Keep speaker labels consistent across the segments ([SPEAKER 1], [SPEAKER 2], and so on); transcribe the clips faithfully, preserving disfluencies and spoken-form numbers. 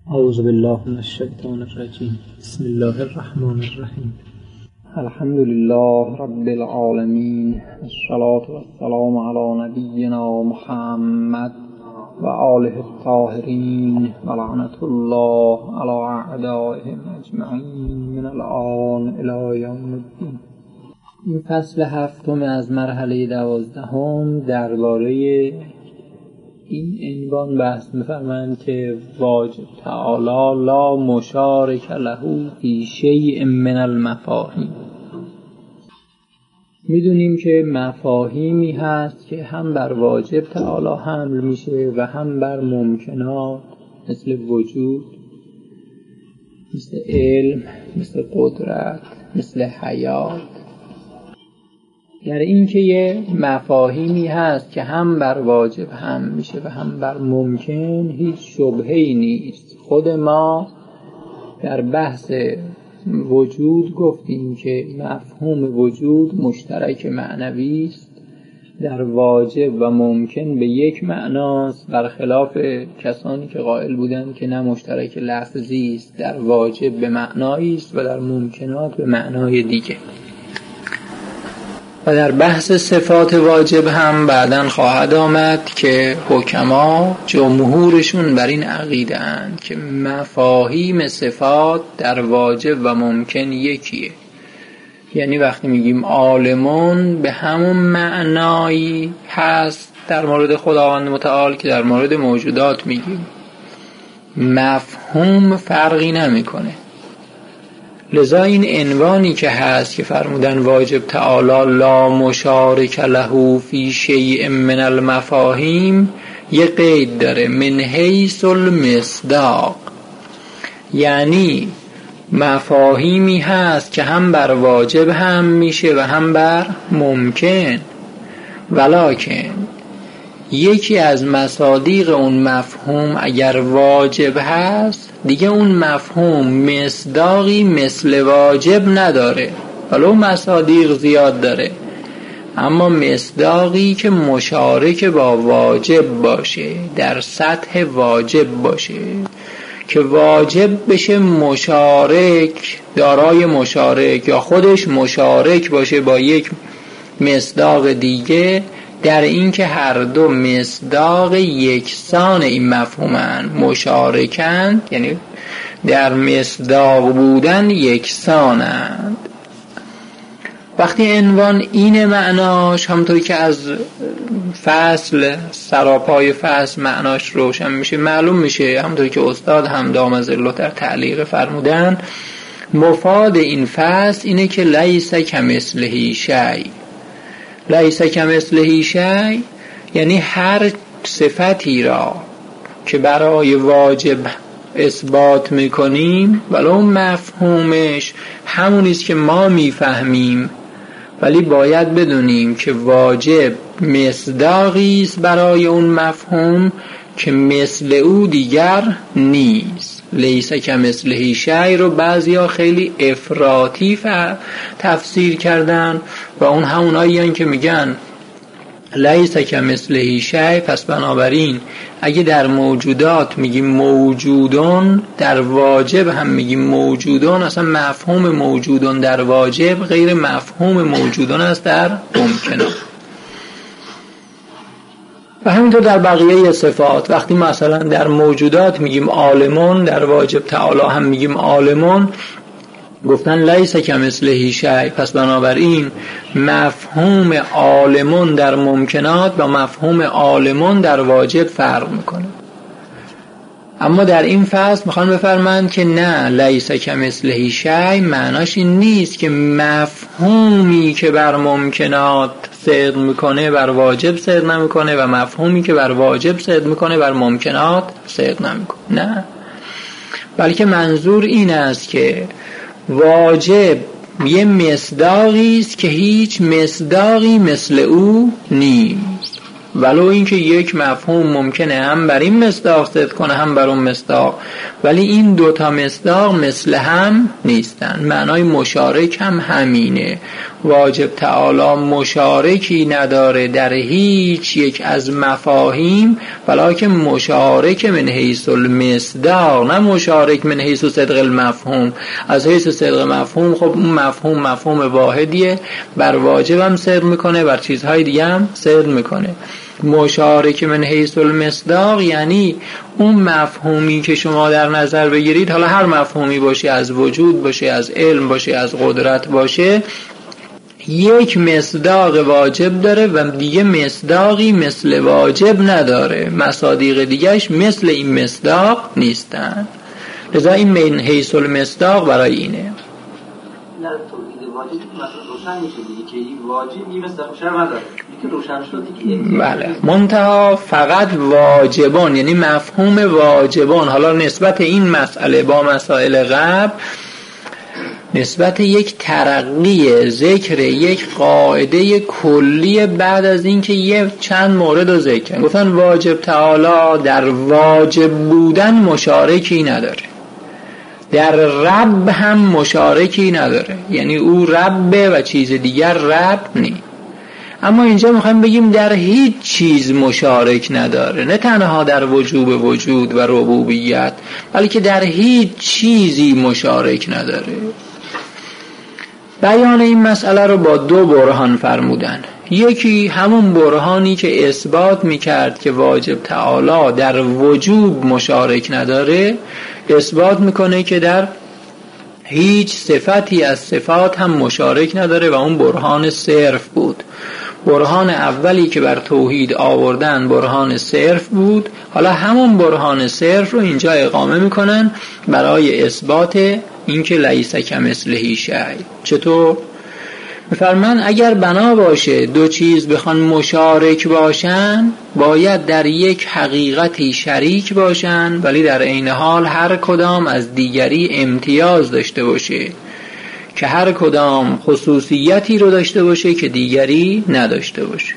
[SPEAKER 1] اعوذ بالله من الشیطان الرجیم. بسم الله الرحمن الرحیم. الحمد لله رب العالمین، الصلاة والسلام علی نبینا محمد و آله الطاهرین و لعنت الله علی اعدائهم اجمعین من الآن الی یوم الدین. این فصل هفتم از مرحله دوازدهم درباره این عنوان بحث می‌فرمایند که واجب تعالی لا مشارک له فی شیء من المفاهیم. میدونیم که مفاهیمی هست که هم بر واجب تعالی حمل میشه و هم بر ممکنات مثل وجود، مثل علم، مثل قدرت، مثل حیات. یعنی این که یه مفاهیمی هست که هم بر واجب هم میشه و هم بر ممکن، هیچ شبهه‌ای نیست. خود ما در بحث وجود گفتیم که مفهوم وجود مشترک معنوی است، در واجب و ممکن به یک معناست، برخلاف کسانی که قائل بودند که نه مشترک لفظی است، در واجب به معنایی است و در ممکنات به معنای دیگه. و در بحث صفات واجب هم بعداً خواهد آمد که حکما جمهورشون بر این عقیده اند که مفاهیم صفات در واجب و ممکن یکیه. یعنی وقتی میگیم عالمون به همون معنایی هست در مورد خداوند متعال که در مورد موجودات میگیم، مفهوم فرقی نمیکنه. لذا این عنوانی که هست که فرمودن واجب تعالی لا مشارک له فی شیء من المفاهیم یه قید داره، من حیث المصداق. یعنی مفاهیمی هست که هم بر واجب هم میشه و هم بر ممکن، ولکن یکی از مصادیق اون مفهوم اگر واجب هست دیگه اون مفهوم مصداقی مثل واجب نداره، ولو مصادیق زیاد داره، اما مصداقی که مشارک با واجب باشه، در سطح واجب باشه، که واجب بشه مشارک، دارای مشارک یا خودش مشارک باشه با یک مصداق دیگه، در این که هر دو مصداق یکسان این مفهومن، مشارکند، یعنی در مصداق بودن یکسانند. وقتی عنوان این معناش همونطوری که از فصل سراپای فصل معناش روشن میشه، معلوم میشه، همونطوری که استاد هم دام ظله در تعلیق فرمودن، مفاد این فصل اینه که لیس کمثله شیء. لیس کمثله شیء یعنی هر صفتی را که برای واجب اثبات میکنیم ولو مفهومش همونیست که ما میفهمیم، ولی باید بدونیم که واجب مصداقی است برای اون مفهوم که مثل او دیگر نیست. لیس کمثله شیء رو بعضیا خیلی افراطی تفسیر کردن و اون همونایی هستند که میگن لیس کمثله شیء، پس بنابراین اگه در موجودات میگیم موجودون، در واجب هم میگیم موجودون، اصلا مفهوم موجودون در واجب غیر مفهوم موجودون است در ممکنات. و همینطور در بقیه صفات، وقتی مثلا در موجودات میگیم عالمون، در واجب تعالی هم میگیم عالمون، گفتن لیس کمثله شیء، پس بنابراین مفهوم عالمون در ممکنات و مفهوم عالمون در واجب فرق میکنه. اما در این فصل میخوان بفرمایند که نه، لیس کمثله شیء معناش این نیست که مفهومی که بر ممکنات صدق میکنه بر واجب صدق نمیکنه و مفهومی که بر واجب صدق میکنه بر ممکنات صدق نمیکنه. نه، بلکه منظور این است که واجب یه مصداقی است که هیچ مصداقی مثل او نیست، ولو اینکه یک مفهوم ممکنه هم بر این مصداق صدق کنه هم بر اون مصداق، ولی این دوتا مصداق مثل هم نیستن. معنای مشارک هم همینه. واجب تعالی مشارکی نداره در هیچ یک از مفاهیم، ولکن مشارک من حیث المصداق، نه مشارک من حیث صدق المفهوم. از حیث صدق مفهوم خب اون مفهوم مفهوم واحدیه، بر واجب هم صدق میکنه، بر چیزهای دیگه هم صدق میکنه. مشارک من حیث المصداق یعنی اون مفهومی که شما در نظر بگیرید، حالا هر مفهومی باشه، از وجود باشه، از علم باشه، از قدرت باشه، یک مصداق واجب داره و دیگه مصداقی مثل واجب نداره، مصادیق دیگهش مثل این مصداق نیستن. لذا این من حیث المصداق برای اینه.
[SPEAKER 2] روشن میشه دیگه که این واجب یه مصداق شرع نداره که روشن شد دیگه.
[SPEAKER 1] بله، منتها فقط واجبان، یعنی مفهوم واجبان. حالا نسبت این مسئله با مسائل قبل، نسبت یک ترقی ذکر یک قاعده کلی بعد از اینکه یه چند مورد رو ذکر گفتن واجب تعالی در واجب بودن مشارکی نداره، در رب هم مشارکی نداره، یعنی او ربه و چیز دیگر رب نی. اما اینجا میخوایم بگیم در هیچ چیز مشارک نداره، نه تنها در وجوب وجود و ربوبیت، بلکه در هیچ چیزی مشارک نداره. بیان این مسئله رو با دو برهان فرمودن. یکی همون برهانی که اثبات میکرد که واجب تعالی در وجوب مشارک نداره، اثبات میکنه که در هیچ صفتی از صفات هم مشارک نداره و اون برهان صرف بود. برهان اولی که بر توحید آوردن برهان صرف بود، حالا همون برهان صرف رو اینجا اقامه میکنن برای اثبات اینکه لیس کمثله شیء. چطور؟ میفرمان اگر بنا باشه دو چیز بخوان مشارک باشن، باید در یک حقیقتی شریک باشن، ولی در عین حال هر کدام از دیگری امتیاز داشته باشه، که هر کدام خصوصیتی رو داشته باشه که دیگری نداشته باشه.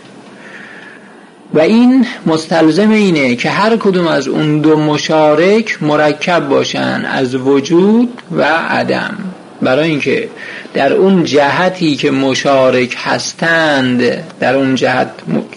[SPEAKER 1] و این مستلزم اینه که هر کدوم از اون دو مشارک مرکب باشن از وجود و عدم، برای اینکه در اون جهتی که مشارک هستند، در اون جهت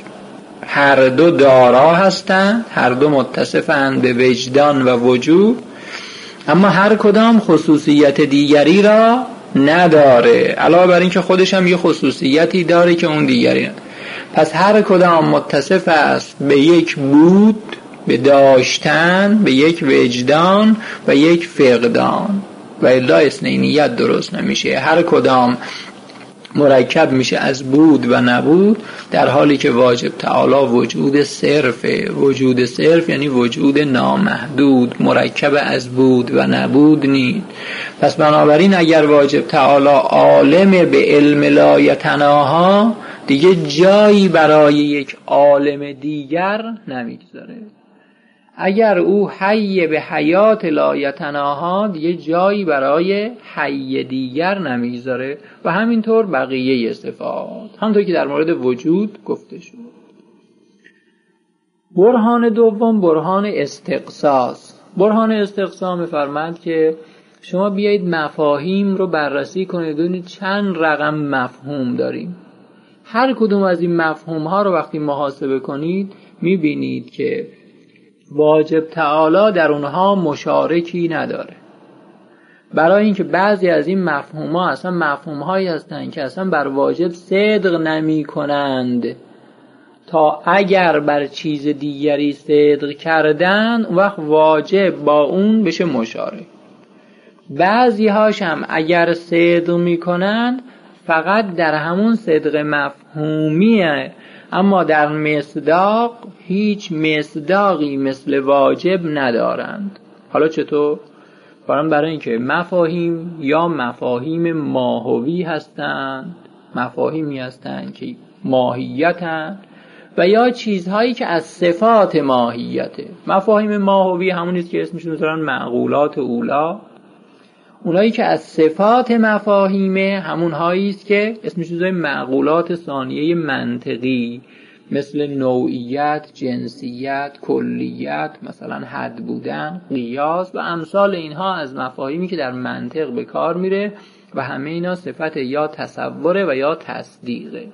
[SPEAKER 1] هر دو دارا هستند، هر دو متصفند به وجدان و وجود، اما هر کدام خصوصیت دیگری را نداره، علاوه بر این که خودش هم یه خصوصیتی داره که اون دیگری نداره. پس هر کدام متصف است به یک بود، به داشتن، به یک وجدان و یک فقدان، و الا اثنینیت درست نمیشه. هر کدام مرکب میشه از بود و نبود، در حالی که واجب تعالی وجود صرفه. وجود صرف یعنی وجود نامحدود، مرکب از بود و نبود نیست. پس بنابراین اگر واجب تعالی عالم به علم لا یتناها، دیگه جایی برای یک عالم دیگر نمیگذاره. اگر او حی به حیات لا یتناها، دیگه جایی برای حی دیگر نمیذاره. و همینطور بقیه صفات، همونطور که در مورد وجود گفته شد. برهان دوم برهان استقصاص. برهان استقصا می‌فرماید که شما بیایید مفاهیم رو بررسی کنید، ببینید چند رقم مفهوم داریم. هر کدوم از این مفهوم ها رو وقتی محاسبه کنید، می‌بینید که واجب تعالی در اونها مشارکی نداره. برای اینکه بعضی از این مفهوم ها اصلا مفهوم هایی هستند که اصلا بر واجب صدق نمی کنند، تا اگر بر چیز دیگری صدق کردن اون وقت واجب با اون بشه مشارک. بعضی هاش هم اگر صدق می کنند فقط در همون صدق مفهومیه، اما در مصداق هیچ مصداقی مثل واجب ندارند. حالا چطور؟ برای اینکه مفاهیم یا مفاهیم ماهوی هستند، مفاهیمی هستند که ماهیتند، و یا چیزهایی که از صفات ماهیته. مفاهیم ماهوی همونیست که اسمشون میذارن معقولات اولا. اونایی که از صفات مفاهیمه همونهایی است که اسمشون میذارن معقولات ثانیه منطقی، مثل نوعیت، جنسیت، کلیت، مثلا حد بودن، قیاس و امثال اینها از مفاهیمی که در منطق به کار میره و همه اینا صفت یا تصوره و یا تصدیقه.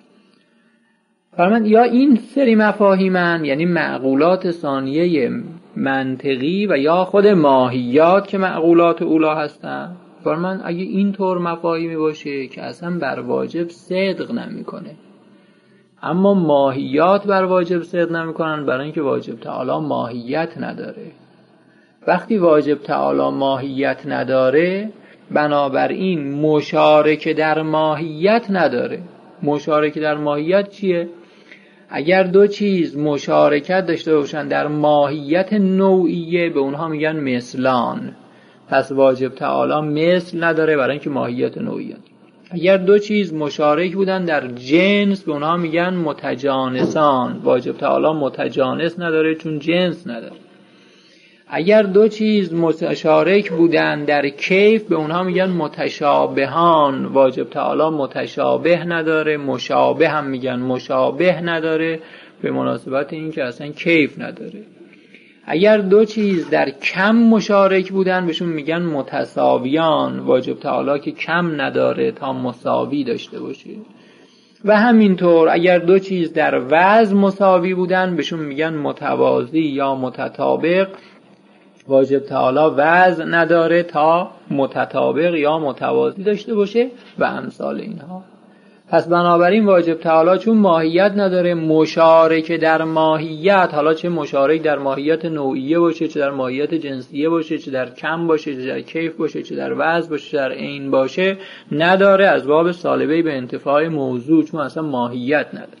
[SPEAKER 1] فرمان یا این سری مفاهیمن، یعنی معقولات ثانیه منطقی و یا خود ماهیات که معقولات اولا هستن. فرمان اگه این طور مفاهیمی باشه که اصلا بر واجب صدق نمیکنه، اما ماهیات بر واجب صدق نمیکنن برای اینکه واجب تعالی ماهیت نداره. وقتی واجب تعالی ماهیت نداره، بنابراین مشارکه در ماهیت نداره. مشارکه در ماهیت چیه؟ اگر دو چیز مشارکت داشته باشن در ماهیت نوعیه، به اونها میگن مثلان. پس واجب تعالی مثل نداره برای اینکه ماهیت نوعیه. اگر دو چیز مشارک بودن در جنس، به اونها میگن متجانسان. واجب تعالی متجانس نداره چون جنس نداره. اگر دو چیز متشارک بودن در کیف، به اونها میگن متشابهان. واجب تعالی متشابه نداره. مشابه هم میگن مشابه نداره، به مناسبت این که اصلا کیف نداره. اگر دو چیز در کم مشارک بودن، بهشون میگن متساویان. واجب تعالی که کم نداره تا مساوی داشته باشه. و همینطور اگر دو چیز در وزن مساوی بودن، بهشون میگن متوازی یا متطابق. واجب تعالی وزن نداره تا متطابق یا متوازی داشته باشه و امثال اینها. پس بنابراین واجب تعالی چون ماهیت نداره، مشارکه در ماهیت، حالا چه مشارک در ماهیت نوعیه باشه، چه در ماهیت جنسیه باشه، چه در کم باشه، چه در کیف باشه، چه در وزن باشه، چه در عین باشه، نداره از باب سالبه به انتفاع موضوع، چون اصلا ماهیت نداره.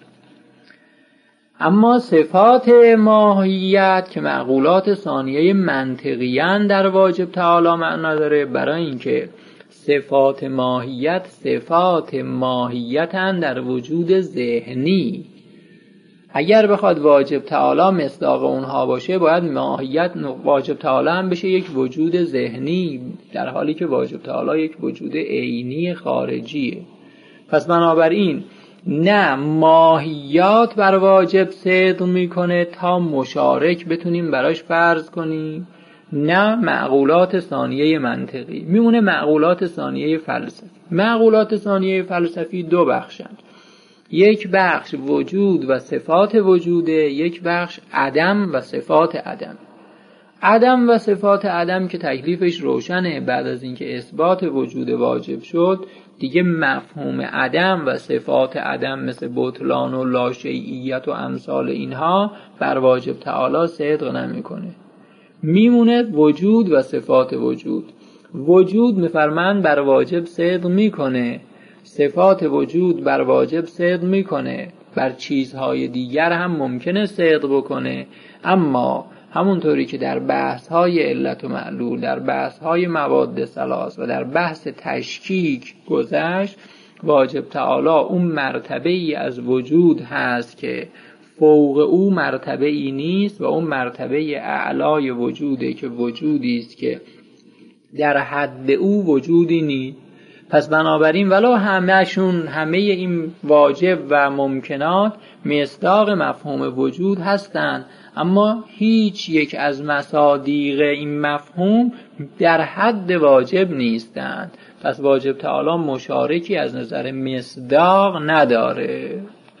[SPEAKER 1] اما صفات ماهیت که معقولات ثانیه منطقیان در واجب تعالی معنا داره، برای اینکه صفات ماهیت صفات ماهیتن در وجود ذهنی. اگر بخواد واجب تعالی مصداق اونها باشه، باید ماهیت واجب تعالی هم بشه یک وجود ذهنی، در حالی که واجب تعالی یک وجود عینی خارجیه. پس بنابراین نه ماهیات بر واجب صدق میکنه تا مشارک بتونیم براش فرض کنیم، نه معقولات ثانیه منطقی. میمونه معقولات ثانیه فلسفی. معقولات ثانیه فلسفی دو بخشند. یک بخش وجود و صفات وجوده، یک بخش عدم و صفات عدم. عدم و صفات عدم که تکلیفش روشنه، بعد از اینکه اثبات وجود واجب شد، دیگه مفهوم عدم و صفات عدم مثل بطلان و لاشیعیت و امثال اینها بر واجب تعالی صدق نمیکنه. میمونه وجود و صفات وجود. وجود میفرمند بر واجب صدق میکنه، صفات وجود بر واجب صدق میکنه، بر چیزهای دیگر هم ممکنه صدق بکنه. اما همونطوری که در بحث‌های علت و معلول، در بحث‌های مواد ثلاث و در بحث تشکیک گذشت، واجب تعالی اون مرتبه ای از وجود هست که فوق او مرتبه ای نیست و اون مرتبه اعلای وجوده که وجودی است که در حد او وجودی نیست. پس بنابراین ولو همه‌شون همه این واجب و ممکنات مصداق مفهوم وجود هستند، اما هیچ یک از مصادیق این مفهوم در حد واجب نیستند. پس واجب تعالی مشارکی از نظر مصداق نداره.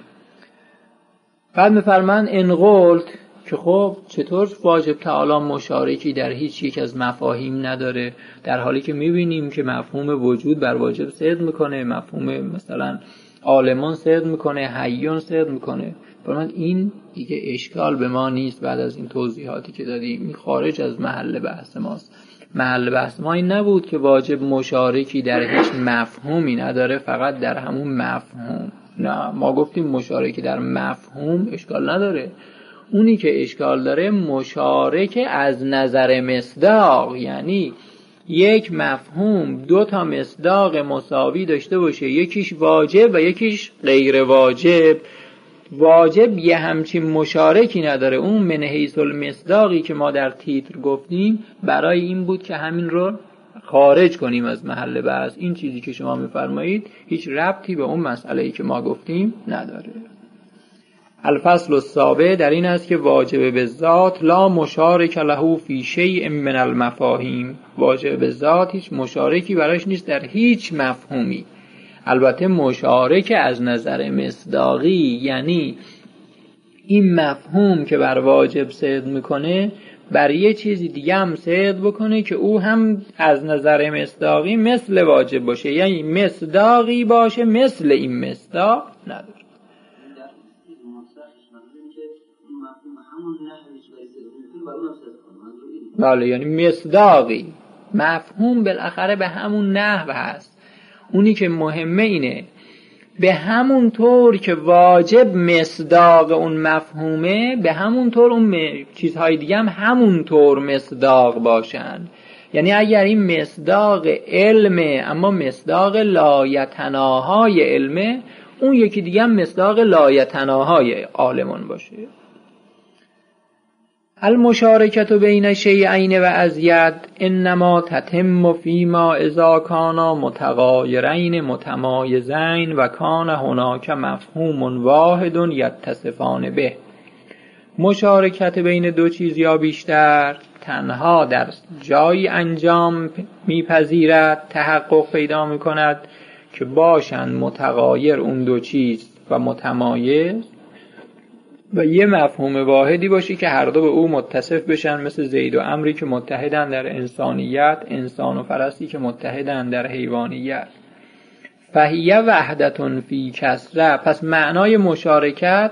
[SPEAKER 1] بعد می‌فرمان ان قلت که خب چطور واجب تعالی مشارکی در هیچ یک از مفاهیم نداره، در حالی که می‌بینیم که مفهوم وجود بر واجب صدق میکنه، مفهوم مثلا عالمان صدق میکنه، حیون صدق میکنه. فرمان این دیگه اشکال به ما نیست. بعد از این توضیحاتی که دادیم این خارج از محل بحث ماست. محل بحث ما این نبود که واجب مشارکی در هیچ مفهومی نداره، فقط در همون مفهوم. نه، ما گفتیم مشارکی در مفهوم اشکال نداره. اونی که اشکال داره مشارک از نظر مصداق، یعنی یک مفهوم دو تا مصداق مساوی داشته باشه، یکیش واجب و یکیش غیر واجب. واجب یه همچین مشارکی نداره. اون من حیث المصداقی که ما در تیتر گفتیم برای این بود که همین رو خارج کنیم از محل بحث. این چیزی که شما میفرمایید هیچ ربطی به اون مسئله‌ای که ما گفتیم نداره. الفصل السابع در این است که واجب به ذات لا مشارک له فی شیء من المفاهیم، واجب به ذات هیچ مشارکی براش نیست در هیچ مفهومی. البته مشارک از نظر مصداقی یعنی این مفهوم که بر واجب صدق میکنه بر یه چیزی دیگه هم صدق بکنه که او هم از نظر مصداقی مثل واجب باشه، یعنی مصداقی باشه مثل این مصداق نداره. بله، یعنی مصداقی مفهوم بالاخره به همون نحو هست. اونی که مهمه اینه به همون طور که واجب مصداق اون مفهومه به همون طور اون چیزهای دیگه هم همون طور مصداق باشن. یعنی اگر این مصداق علمه اما مصداق لایتناهای علمه، اون یکی دیگه هم مصداق لایتناهای عالمون باشه. المشارکت بین شیئین و ازید انما تتم فیما اذا کانا متغایرین متمایزین و کان هناک مفهوم واحد یتصفان به. مشارکت بین دو چیز یا بیشتر تنها در جایی انجام میپذیرد، تحقق پیدا میکند که باشند متغایر اون دو چیز و متمایز و یه مفهوم واحدی باشه که هر دو به او متصف بشن، مثل زید و عمری که متحدن در انسانیت، انسان و فرسی که متحدن در حیوانیت. فهیه وحدتون فی کسره. پس معنای مشارکت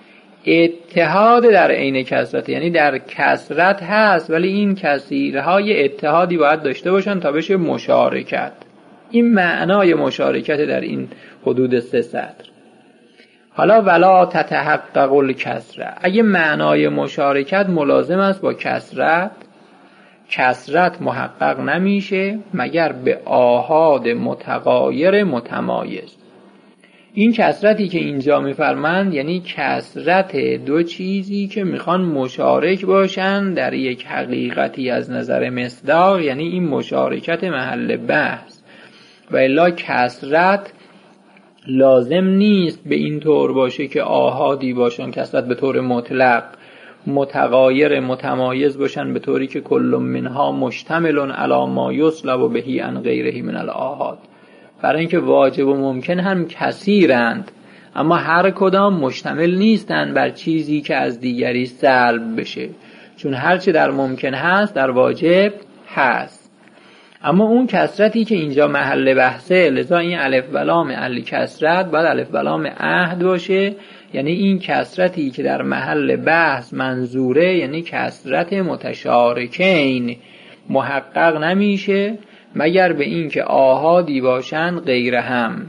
[SPEAKER 1] اتحاد در عین کسرت، یعنی در کسرت هست ولی این کثیرهای اتحادی باید داشته باشن تا بشه مشارکت. این معنای مشارکت در این حدود سه سطر. حالا ولا تتحقق الکسره، اگه معنای مشارکت ملازم است با کسرت، کسرت محقق نمیشه مگر به آحاد متغایر متمایز. این کسرتی که اینجا میفرمند یعنی کسرت دو چیزی که میخوان مشارک باشن در یک حقیقتی از نظر مصداق، یعنی این مشارکت محل بحث. و الا کسرت لازم نیست به این طور باشه که آحادی باشن، کسرت به طور مطلق، متغایر متمایز باشن به طوری که کل منها مشتمل علی ما یسلب بهی عن غیره من الآحاد. برای اینکه واجب و ممکن هم کثیرند اما هر کدام مشتمل نیستن بر چیزی که از دیگری سلب بشه، چون هرچه در ممکن هست در واجب هست. اما اون کسرتی که اینجا محل بحثه، لذا این الف و لام ال کسرت باید الف و لام عهد باشه، یعنی این کسرتی که در محل بحث منظوره یعنی کسرت متشارکین محقق نمیشه مگر به این که آحادی باشن غیر هم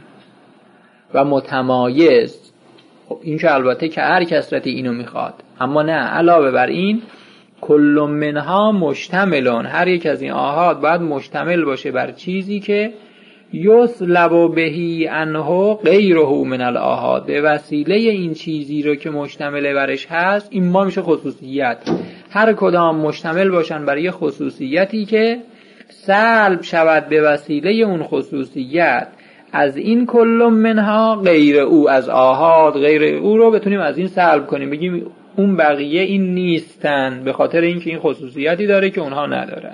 [SPEAKER 1] و متمایز. خب این که البته که هر کسرتی اینو میخواد، اما نه، علاوه بر این کل منها مشتملون، هر یک از این آحاد باید مشتمل باشه بر چیزی که یسلب بهی عنه غیره من الآحاد، به وسیله این چیزی رو که مشتمل برش هست. این ما میشه خصوصیت، هر کدام مشتمل باشن برای خصوصیتی که سلب شود به وسیله اون خصوصیت از این کل منها غیر او، از آحاد غیر او رو بتونیم از این سلب کنیم، بگیم اون بقیه این نیستن به خاطر اینکه این خصوصیتی داره که اونها ندارن.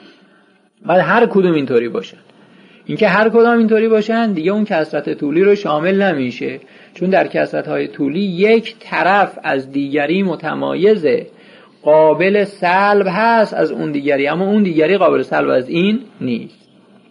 [SPEAKER 1] بعد هر کدوم اینطوری باشن. اینکه هر کدام اینطوری باشن دیگه اون کثرت طولی رو شامل نمیشه، چون در کثرت‌های طولی یک طرف از دیگری متمایزه، قابل سلب هست از اون دیگری، اما اون دیگری قابل سلب از این نیست.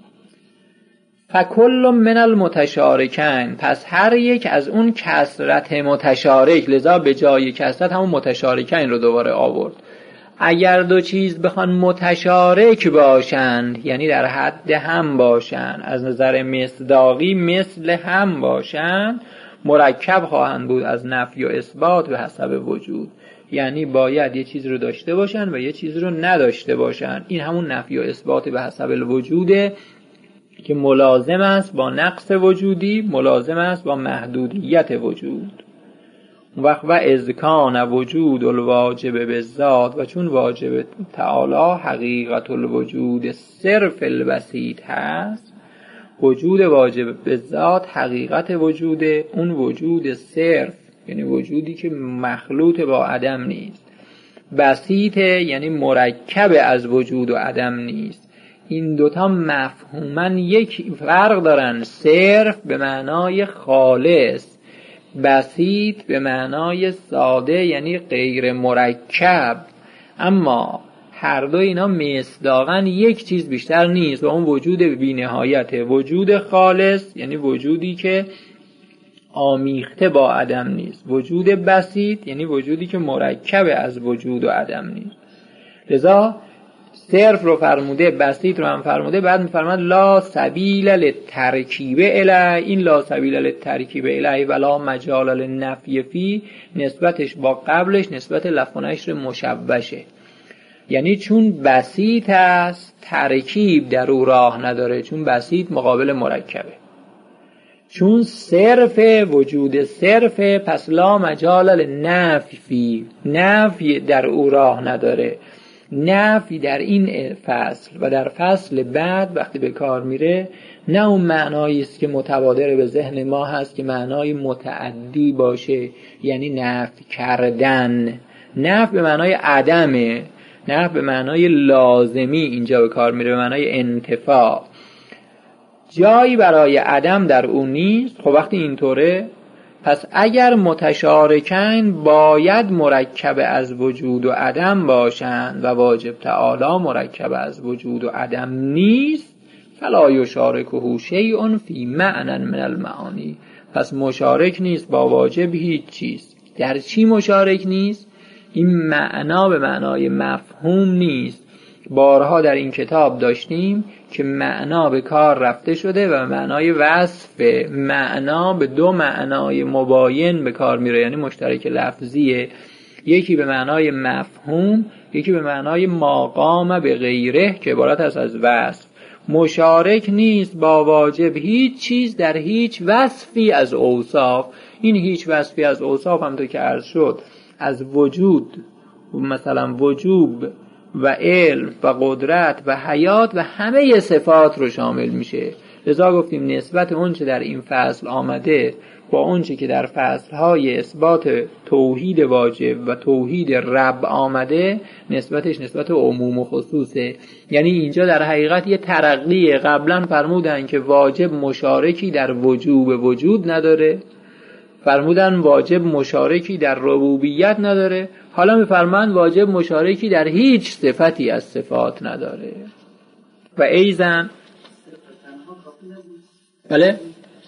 [SPEAKER 1] فکل من المتشارکین، پس هر یک از اون کثرت متشارک، لذا به جای کثرت همون متشارکین رو دوباره آورد. اگر دو چیز بخوان متشارک باشند یعنی در حد هم باشند، از نظر مصداقی مثل هم باشند، مرکب خواهند بود از نفی و اثبات به حسب وجود، یعنی باید یه چیز رو داشته باشن و یه چیز رو نداشته باشن. این همون نفی و اثبات به حسب الوجوده که ملازم است با نقص وجودی، ملازم است با محدودیت وجود. وقت و اذکان وجود الواجب بالذات، و چون واجب تعالی حقیقت الوجود صرف البسیط هست، وجود واجب بالذات حقیقت وجود اون وجود صرف یعنی وجودی که مخلوط با عدم نیست. بسیط یعنی مرکب از وجود و عدم نیست. این دوتا مفهوماً یک فرق دارن. صرف به معنای خالص، بسیط به معنای ساده یعنی غیر مرکب. اما هر دو اینا مصداقاً یک چیز بیشتر نیست و اون وجود بی نهایته. وجود خالص یعنی وجودی که آمیخته با عدم نیست. وجود بسیط یعنی وجودی که مرکب از وجود و عدم نیست. لذا صرف رو فرموده، بسیط رو هم فرموده. بعد میفرماد لا سبیل للترکیب الی. این لا سبیل للترکیب الی ولا مجال للنفی فی نسبتش با قبلش نسبت لفظ و نشر مشوشه. یعنی چون بسیط است ترکیب در او راه نداره، چون بسیط مقابل مرکبه. چون صرف وجود صرف پس لا مجال للنفی فی، نفی در او راه نداره. نفی در این فصل و در فصل بعد وقتی به کار میره نه اون معنایی است که متبادر به ذهن ما هست که معنای متعدی باشه، یعنی نفی کردن. نفی به معنای عدمه، نفی به معنای لازمی اینجا به کار میره، به معنای انتفاع. جایی برای عدم در اون نیست. خب وقتی اینطوره پس اگر متشارکین باید مرکب از وجود و عدم باشند و واجب تعالی مرکب از وجود و عدم نیست، فلا یشارکه شیء فی معنی من المعانی. پس مشارک نیست با واجب هیچ چیز. در چی مشارک نیست؟ این معنا به معنای مفهوم نیست. بارها در این کتاب داشتیم که معنا به کار رفته شده و معنای وصف. معنا به دو معنای مباین به کار میره، یعنی مشترک لفظیه. یکی به معنای مفهوم، یکی به معنای ماقام به غیره که عبارت است از وصف. مشارک نیست با واجب هیچ چیز در هیچ وصفی از اوصاف. این هیچ وصفی از اوصاف هم تو که عرض شد از وجود، مثلا وجوب و علم و قدرت و حیات و همه صفات رو شامل میشه. لذا گفتیم نسبت اونچه در این فصل آمده با اونچه که در فصلهای اثبات توحید واجب و توحید رب آمده نسبتش نسبت عموم و خصوصه. یعنی اینجا در حقیقت یه ترقیه. قبلا فرمودن که واجب مشارکی در وجوب وجود نداره، فرمودن واجب مشارکی در ربوبیت نداره، حالا میفرمان واجب مشارکی در هیچ صفتی از صفات نداره. و ایزن بله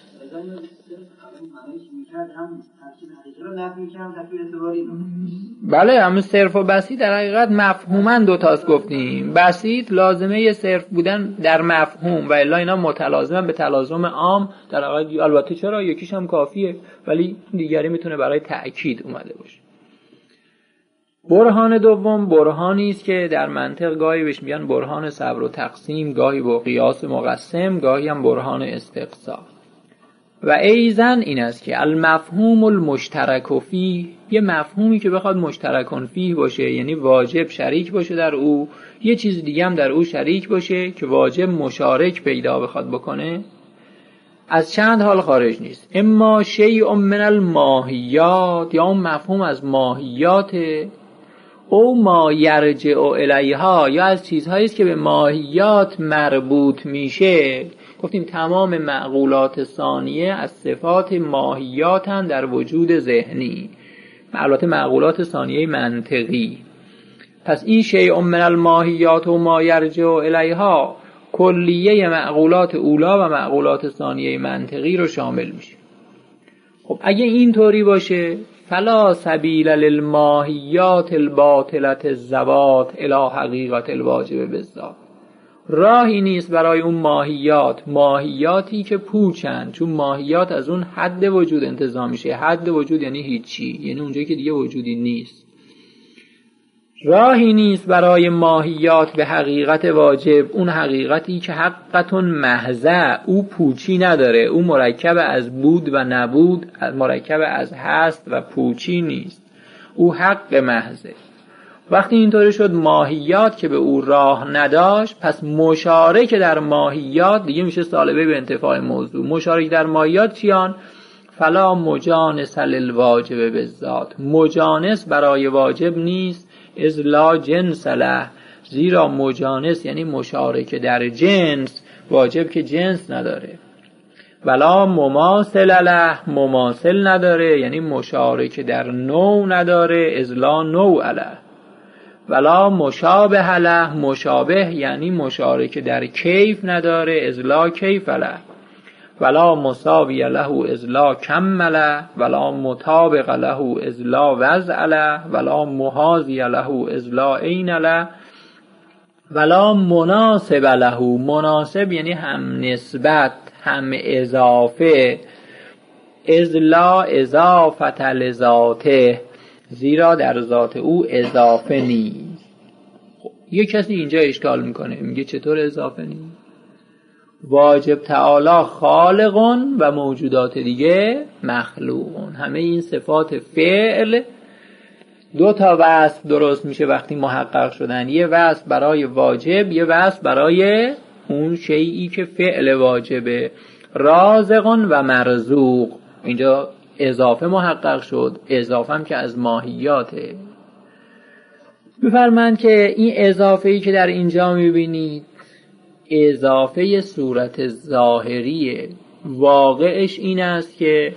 [SPEAKER 1] بله همون صرف و بسیط در حقیقت مفهوماً دوتاست. گفتیم بسیط لازمه صرف بودن در مفهوم و الا اینا متلازمن به تلازم عام در حقیقت. البته چرا یکیش هم کافیه ولی دیگری میتونه برای تأکید اومده باشه. برهان دوم برهانی است که در منطق گاهی بهش میگن برهان صبر و تقسیم، گاهی با قیاس مقسم، گاهی هم برهان استقصا. و ایزن این است که المفهوم المشترک فیه، یه مفهومی که بخواد مشترکن فیه باشه یعنی واجب شریک باشه در او، یه چیز دیگه هم در او شریک باشه که واجب مشارک پیدا بخواد بکنه، از چند حال خارج نیست. اما شیء من الماهیات، یا اون مفهوم از ماهیات، او ما یرجع الیها، یا از چیزهایی است که به ماهیات مربوط میشه. گفتیم تمام معقولات ثانیه از صفات ماهیاتن در وجود ذهنی، البته معقولات ثانیه منطقی. پس این شیء من الماهیات و ما یرجع الیها کلیه معقولات اولا و معقولات ثانیه منطقی رو شامل میشه. خب اگه این طوری باشه فلا سبیل للماهیات الباطلة الذوات الی حقیقت الواجب بالذات، راهی نیست برای اون ماهیات، ماهیاتی که پوچن، چون ماهیات از اون حد وجود انتزاع میشه. حد وجود یعنی هیچی، یعنی اونجایی که دیگه وجودی نیست. راهی نیست برای ماهیات به حقیقت واجب، اون حقیقتی که حقیقتون محضه، او پوچی نداره، او مرکب از بود و نبود، مرکب از هست و پوچی نیست، او حق محضه. وقتی اینطوری شد ماهیات که به او راه نداشت، پس مشارک در ماهیات دیگه میشه سالبه به انتفاع موضوع. مشارک در ماهیات چیان؟ فلا مجانس للواجب بالذات، مجانس برای واجب نیست، اذ لا جنس له، زیرا مجانس یعنی مشارکه در جنس، واجب که جنس نداره. ولا مماثل له، مماثل نداره یعنی مشارکه در نوع نداره، اذ لا نوع له. ولا مشابه له، مشابه یعنی مشارکه در کیف نداره، اذ لا کیف له. ولا مساوی له اذ لا کمل، ولا مطابق له اذ لا وضع له، ولا محاذی له اذ لا عین له. ولا مناسب له، مناسب یعنی هم نسبت هم اضافه، اذ لا اضافت لذاته، زیرا در ذات او اضافه نیست. خب یه کسی اینجا اشکال میکنه، میگه چطور اضافه نیست؟ واجب تعالی خالقون و موجودات دیگه مخلوقون. همه این صفات فعل دو تا وصف درست میشه وقتی محقق شدن، یه وصف برای واجب، یه وصف برای اون شیئی که فعل واجبه. رازقون و مرزوق، اینجا اضافه محقق شد، اضافه هم که از ماهیاته. بفرمایند که این اضافه‌ای که در اینجا میبینید اضافه صورت ظاهریه، واقعش این است که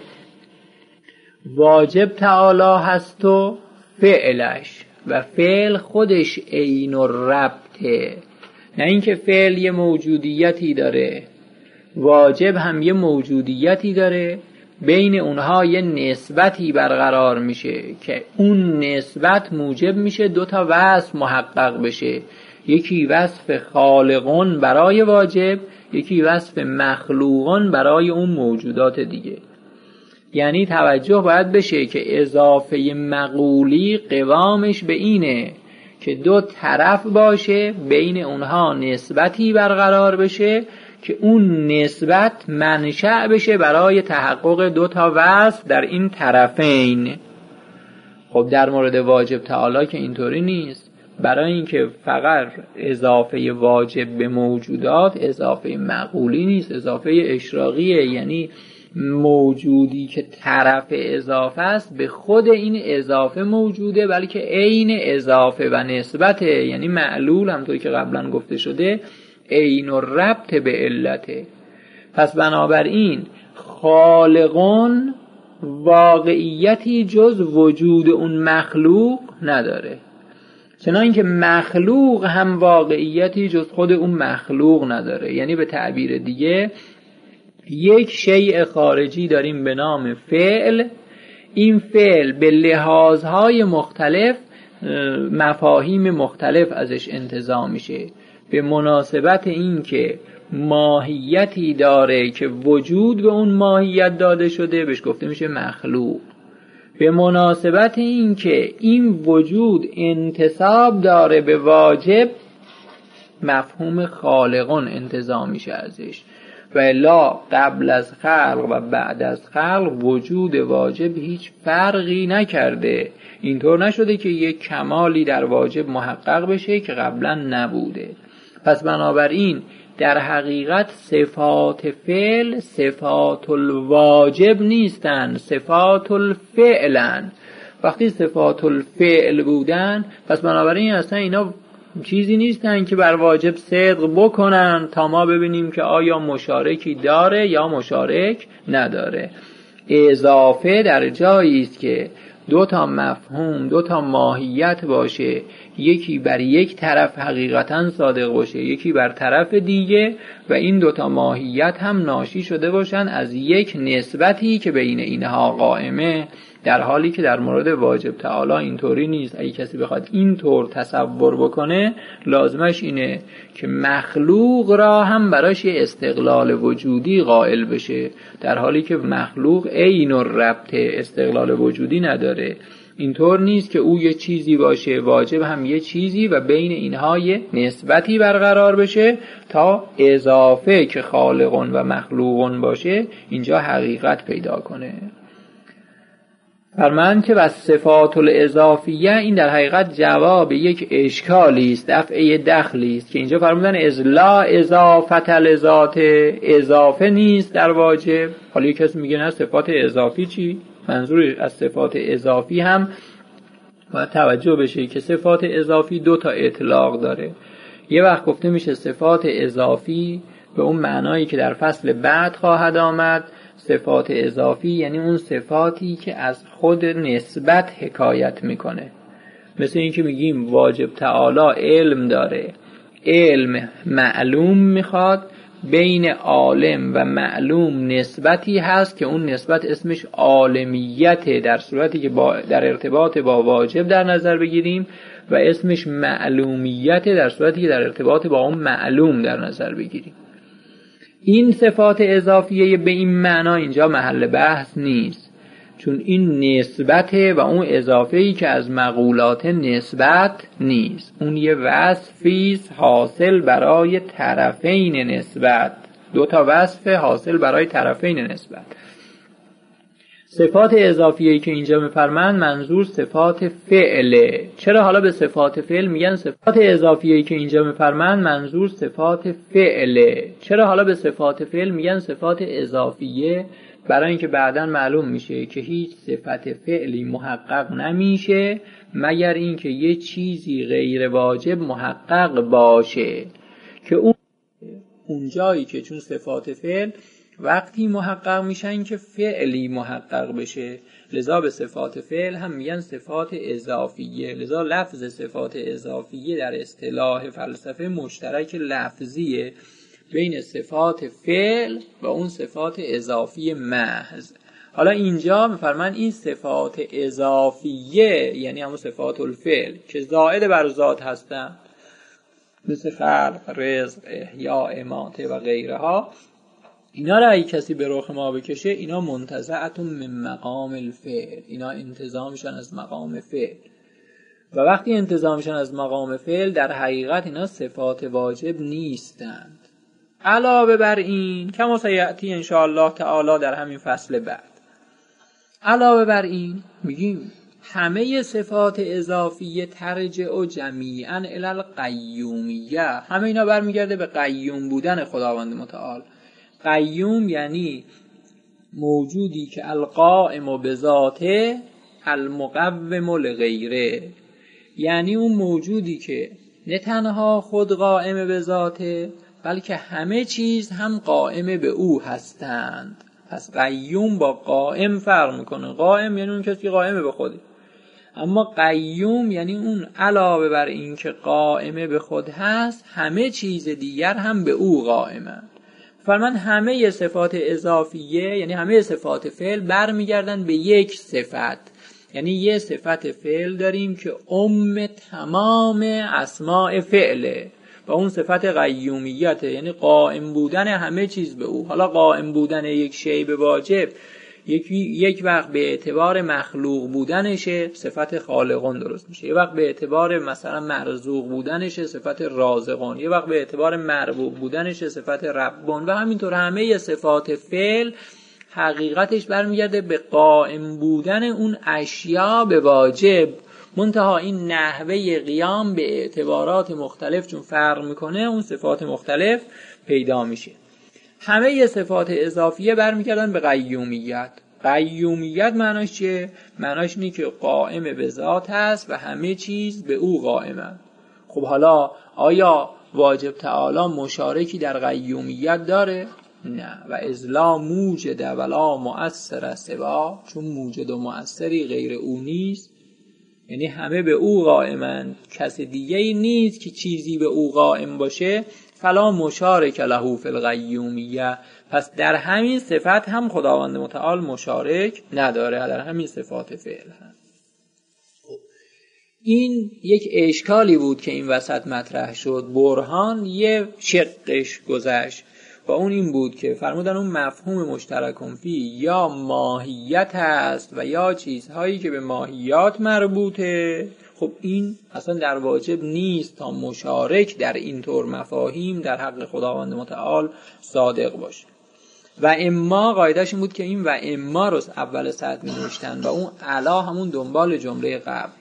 [SPEAKER 1] واجب تعالی هست و فعلش، و فعل خودش عین الربطه، نه اینکه فعل یه موجودیتی داره، واجب هم یه موجودیتی داره، بین اونها یه نسبتی برقرار میشه که اون نسبت موجب میشه دو تا وصف محقق بشه، یکی وصف خالقون برای واجب، یکی وصف مخلوقون برای اون موجودات دیگه. یعنی توجه باید بشه که اضافه مقولی قوامش به اینه که دو طرف باشه، بین اونها نسبتی برقرار بشه که اون نسبت منشأ بشه برای تحقق دو تا وصف در این طرفین. خب در مورد واجب تعالی که اینطوری نیست، برای اینکه فقط اضافه واجب به موجودات اضافه مقولی نیست، اضافه اشراقیه، یعنی موجودی که طرف اضافه است به خود این اضافه موجوده، بلکه عین اضافه و نسبته، یعنی معلول همطوری که قبلا گفته شده عین الربط به علته. پس بنابراین خالقون واقعیتی جز وجود اون مخلوق نداره، چنانکه که مخلوق هم واقعیتی جز خود اون مخلوق نداره. یعنی به تعبیر دیگه یک شیء خارجی داریم به نام فعل، این فعل به لحاظهای مختلف مفاهیم مختلف ازش انتزاع میشه، به مناسبت این که ماهیتی داره که وجود به اون ماهیت داده شده بهش گفته میشه مخلوق، به مناسبت این که این وجود انتساب داره به واجب مفهوم خالقون انتزاع میشه ازش. و الا قبل از خلق و بعد از خلق وجود واجب هیچ فرقی نکرده، اینطور نشده که یک کمالی در واجب محقق بشه که قبلا نبوده. پس بنابراین در حقیقت صفات فعل صفات الواجب نیستن، صفات الفعلن. وقتی صفات الفعل بودن پس بنابراین اصلا اینا چیزی نیستن که بر واجب صدق بکنن تا ما ببینیم که آیا مشارکی داره یا مشارک نداره. اضافه در جایی است که دو تا مفهوم دو تا ماهیت باشه، یکی بر یک طرف حقیقتا صادق باشه، یکی بر طرف دیگه، و این دو تا ماهیت هم ناشی شده باشن از یک نسبتی که بین اینها قائمه، در حالی که در مورد واجب تعالی اینطوری نیست. اگه کسی بخواد اینطور تصور بکنه لازمش اینه که مخلوق را هم براش استقلال وجودی قائل بشه، در حالی که مخلوق عین الربط استقلال وجودی نداره. اینطور نیست که او یه چیزی باشه واجب هم یه چیزی و بین اینها یه نسبتی برقرار بشه تا اضافه که خالقون و مخلوقون باشه اینجا حقیقت پیدا کنه. فرمان که بس صفات الاضافیه این در حقیقت جواب یک اشکالی است، دفعه دخلی است که اینجا فرمودن از لا اضافت لذات، اضافه نیست در واجب. حالا یک کسی میگه نه صفات اضافی چی؟ منظور از صفات اضافی هم باید توجه بشه که صفات اضافی دو تا اطلاق داره. یه وقت گفته میشه صفات اضافی به اون معنایی که در فصل بعد خواهد آمد. صفات اضافی یعنی اون صفاتی که از خود نسبت حکایت میکنه. مثل این که میگیم واجب تعالی علم داره، علم معلوم میخواد، بین عالم و معلوم نسبتی هست که اون نسبت اسمش عالمیت، در صورتی که با در ارتباط با واجب در نظر بگیریم، و اسمش معلومیت در صورتی که در ارتباط با اون معلوم در نظر بگیریم. این صفات اضافیه به این معنا اینجا محل بحث نیست، چون این نسبته و اون اضافه‌ای که از مقولات نسبت نیست. اون یه وصفیست حاصل برای طرفین نسبت، دو تا وصف حاصل برای طرفین نسبت. صفات اضافیه‌ای که اینجا می‌فرمایند منظور صفات فعله. چرا حالا به صفات فعل میگن صفات اضافیه‌ای که اینجا می‌فرمایند منظور صفات فعله؟ چرا حالا به صفات فعل میگن صفات اضافیه؟ برای اینکه بعداً معلوم میشه که هیچ صفت فعلی محقق نمیشه مگر اینکه یه چیزی غیر واجب محقق باشه، که اون اونجایی که چون صفات فعل وقتی محقق میشن که فعلی محقق بشه، لذا به صفات فعل هم میگن صفات اضافیه. لذا لفظ صفات اضافیه در اصطلاح فلسفه مشترک لفظیه بین صفات فعل و اون صفات اضافی محض. حالا اینجا میفرمان این صفات اضافیه یعنی همون صفات الفعل که زائد بر ذات هستن، مثل خلق، رزق، احیاء، اماته و غیرها، اینا را اگه کسی به رخ ما بکشه اینا منتزعتون من مقام الفعل، اینا انتزاعشون از مقام فعل. و وقتی انتزاعشون از مقام فعل در حقیقت اینا صفات واجب نیستند. علاوه بر این کما سیأتی ان شاء الله تعالی در همین فصل بعد، علاوه بر این میگیم همه صفات اضافیه ترجع جمیعا الی القیومیه، همه اینا برمیگرده به قیوم بودن خداوند متعال. قیوم یعنی موجودی که القائم بذاته المقوم لغیره، یعنی اون موجودی که نه تنها خود قائم به ذاته بلکه همه چیز هم قائم به او هستند. پس قیوم با قائم فرق میکنه. قائم یعنی اون کسی که قائم به خوده، اما قیوم یعنی اون علاوه بر این که قائم به خود هست همه چیز دیگر هم به او قائمند. فرمان همه صفات اضافیه یعنی همه صفات فعل برمیگردن به یک صفت، یعنی یه صفت فعل داریم که ام تمام اسماء فعله و اون صفت قیومیته، یعنی قائم بودن همه چیز به او. حالا قائم بودن یک شی به واجب یک یک وقت به اعتبار مخلوق بودنشه صفت خالقون درست میشه، یه وقت به اعتبار مثلا مرزوق بودنشه صفت رازقون، یه وقت به اعتبار مربوب بودنشه صفت ربون، و همینطور همه صفات فعل حقیقتش برمیگرده به قائم بودن اون اشیا به واجب. منتها این نحوه قیام به اعتبارات مختلف چون فرق میکنه اون صفات مختلف پیدا میشه. همه صفات اضافیه برمیگردن به قیومیت. قیومیت معناش چیه؟ معناش اینه که قائم به ذات هست و همه چیز به او قائمه. خب حالا آیا واجب تعالی مشارکی در قیومیت داره؟ نه. و ازلا موجد ولا مؤثر سوا، چون موجد و مؤثری غیر او نیست، یعنی همه به او قائمند، کس دیگه ای نیست که چیزی به او قائم باشه، فلا مشارک له فی القیومیه. پس در همین صفت هم خداوند متعال مشارک نداره، در همین صفات فعل هم. این یک اشکالی بود که این وسط مطرح شد. برهان یه شقش گذشت و اون این بود که فرمودن اون مفهوم مشترکم فی یا ماهیت هست و یا چیزهایی که به ماهیات مربوطه. خب این اصلا در واجب نیست تا مشارک در این طور مفاهیم در حق خداوند متعال صادق باشه. و اما قاعدهش این بود که این و اما رو اول سطر می نوشتن و اون علا همون دنبال جمله قبل.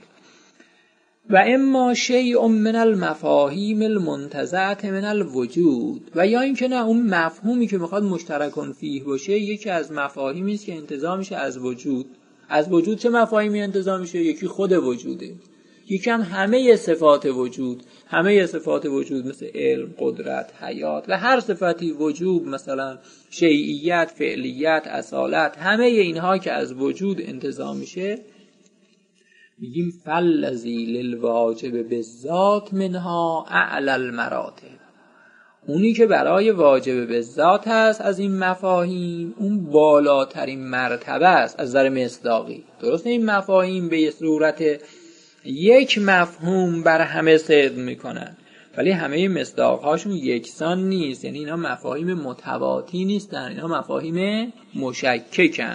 [SPEAKER 1] و اما شیء من المفاهیم المنتزعه من الوجود، و یا اینکه نه اون مفهومی که میخواد مشترکن فیه باشه یکی از مفاهیمی است که انتزاع میشه از وجود. از وجود چه مفاهیمی انتزاع میشه؟ یکی خود وجوده، یکی هم همه صفات وجود. همه صفات وجود مثل علم، قدرت، حیات و هر صفتی وجود، مثلا شیعیت، فعلیت، اصالت، همه اینها که از وجود انتزاع میشه میگیم فالذی للواجب بالذات منها اعلی المراتب. اونی که برای واجب بالذات هست از این مفاهیم اون بالاترین مرتبه است از نظر مصداقی. درسته این مفاهیم به صورت یک مفهوم بر همه صدق میکنن ولی همه مصداقهاشون یکسان نیست، یعنی اینا مفاهیم متواتی نیستن، اینا مفاهیم مشککن.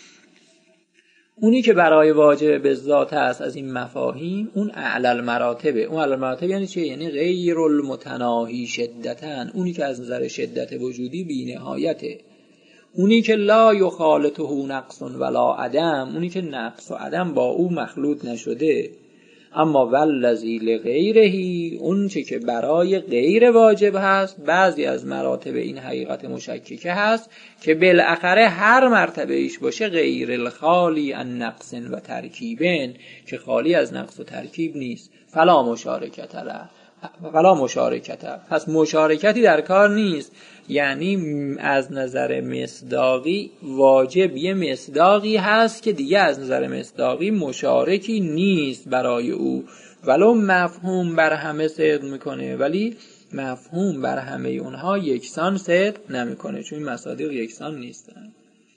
[SPEAKER 1] اونی که برای واجب بالذات هست از این مفاهیم اون اعلی المراتبه. اون اعلی المراتب یعنی چه؟ یعنی غیر المتناهی شدتن، اونی که از نظر شدت وجودی بی نهایته، اونی که لا یخالطه نقص ولا عدم، اونی که نقص و عدم با او مخلوط نشده. اما والذی لغیره، اون چه که برای غیر واجب هست، بعضی از مراتب این حقیقت مشککه هست که بالاخره هر مرتبه ایش باشه غیر الخالی عن نقص و ترکیبن، که خالی از نقص و ترکیب نیست. فلا مشارکت له، فلا مشارکت، پس مشارکتی در کار نیست. یعنی از نظر مصداقی واجب یه مصداقی هست که دیگه از نظر مصداقی مشارکی نیست برای او، ولو مفهوم بر همه صدق میکنه ولی مفهوم بر همه اونها یکسان صدق نمیکنه، چون این مصادیق یکسان نیستن.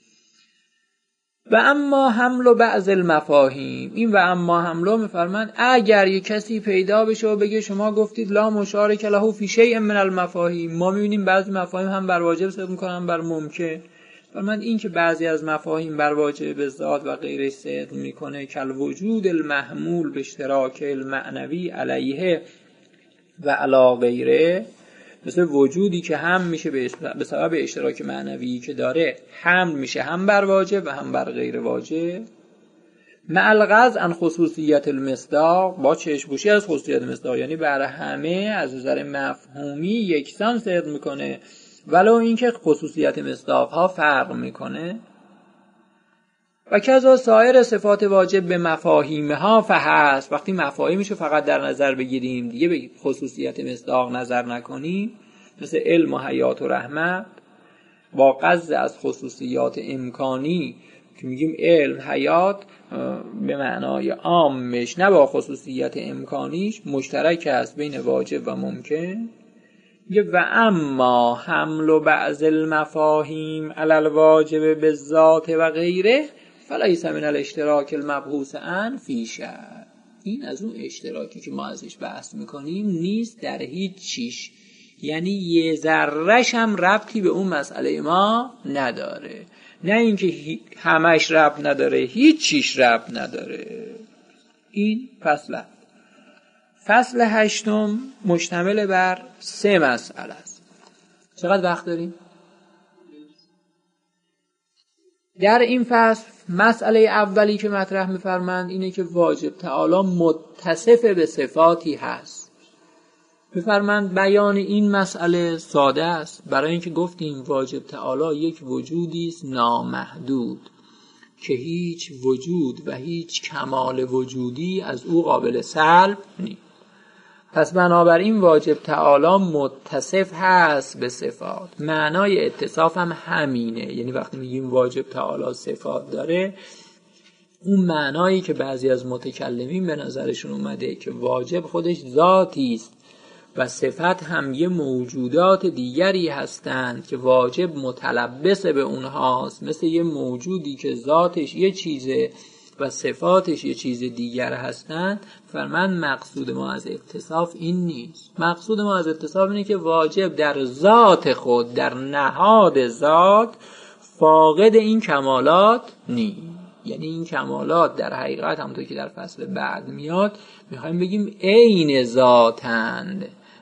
[SPEAKER 1] و اما حمل و بعض المفاهیم، این و اما حمله میفرمند اگر یک کسی پیدا بشه و بگه شما گفتید لا مشارک له فی شیء من المفاهیم، ما میبینیم بعضی مفاهیم هم بر واجب صدق میکنن بر ممکن. فرمند این که بعضی از مفاهیم بر واجب به ذات و غیرش صدق میکنه کل وجود المحمول به اشتراک المعنوی علیه و علی غیره، مثل وجودی که هم میشه به سبب اشتراک معنوی که داره هم میشه هم بر واجب و هم بر غیر واجب. مع الغض عن خصوصیت المصداق، با چشم‌پوشی از خصوصیت مصداق، یعنی بر همه از نظر مفهومی یکسان صدق میکنه ولو اینکه خصوصیت مصداق ها فرق میکنه. و کذا سایر صفات واجب به مفاهیمها فهست، وقتی مفاهیمشو فقط در نظر بگیریم دیگه به خصوصیت مصداق نظر نکنیم، مثل علم و حیات و رحمت، با قصد از خصوصیات امکانی که میگیم علم حیات به معنای عامش نه با خصوصیت امکانیش مشترک است بین واجب و ممکن. و اما حمل و بعض المفاهیم علی الواجب بالذات و غیره فلیس من الاشتراک المبحوث عن فی شیء، این از اون اشتراکی که ما ازش بحث میکنیم نیست در هیچ چیش، یعنی یه ذره‌ش هم ربطی به اون مسئله ما نداره. نه اینکه همش ربط نداره، هیچ چیش ربط نداره. این فصل فصل هشتم مشتمل بر سه مسئله است. چقدر وقت داریم؟ در این فصل مسئله اولی که مطرح می‌فرمایند اینه که واجب تعالی متصف به صفاتی هست. می‌فرمایند بیان این مسئله ساده است، برای اینکه گفتیم واجب تعالی یک وجودی است نامحدود که هیچ وجود و هیچ کمال وجودی از او قابل سلب نیست. پس بنابراین واجب تعالی متصف هست به صفات. معنای اتصاف هم همینه، یعنی وقتی میگیم واجب تعالی صفات داره، اون معنایی که بعضی از متکلمین به نظرشون اومده که واجب خودش ذاتی است و صفت هم یه موجودات دیگری هستند که واجب متلبس به اونهاست، مثل یه موجودی که ذاتش یه چیزه و صفاتش یه چیز دیگر هستند. فرمان مقصود ما از اتصاف این نیست. مقصود ما از اتصاف اینه که واجب در ذات خود، در نهاد ذات، فاقد این کمالات نیست. یعنی این کمالات در حقیقت همونطور که در فصل بعد میاد میخوایم بگیم عین ذاتند،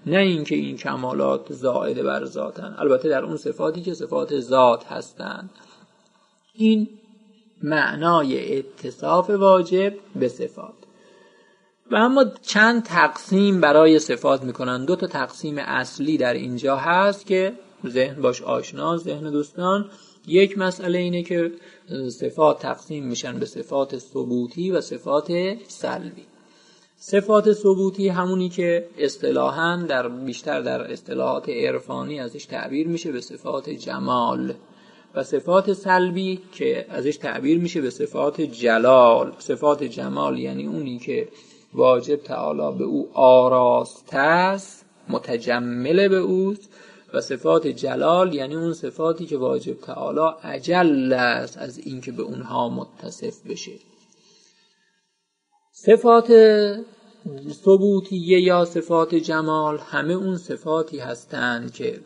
[SPEAKER 1] نه اینکه این کمالات زائد بر ذاتن، البته در اون صفاتی که صفات ذات هستند. این معنای اتصاف واجب به صفات. و اما چند تقسیم برای صفات میکنن. دو تا تقسیم اصلی در اینجا هست که ذهن باش آشنا، ذهن دوستان. یک مسئله اینه که صفات تقسیم میشن به صفات ثبوتی و صفات سلبی. صفات ثبوتی همونی که اصطلاحاً در بیشتر در اصطلاحات عرفانی ازش تعبیر میشه به صفات جمال، و صفات سلبی که ازش تعبیر میشه به صفات جلال. صفات جمال یعنی اونی که واجب تعالی به او آراسته است، متجمل به اوست، و صفات جلال یعنی اون صفاتی که واجب تعالی اجل است از این که به اونها متصف بشه. صفات ثبوتیه یا صفات جمال همه اون صفاتی هستند که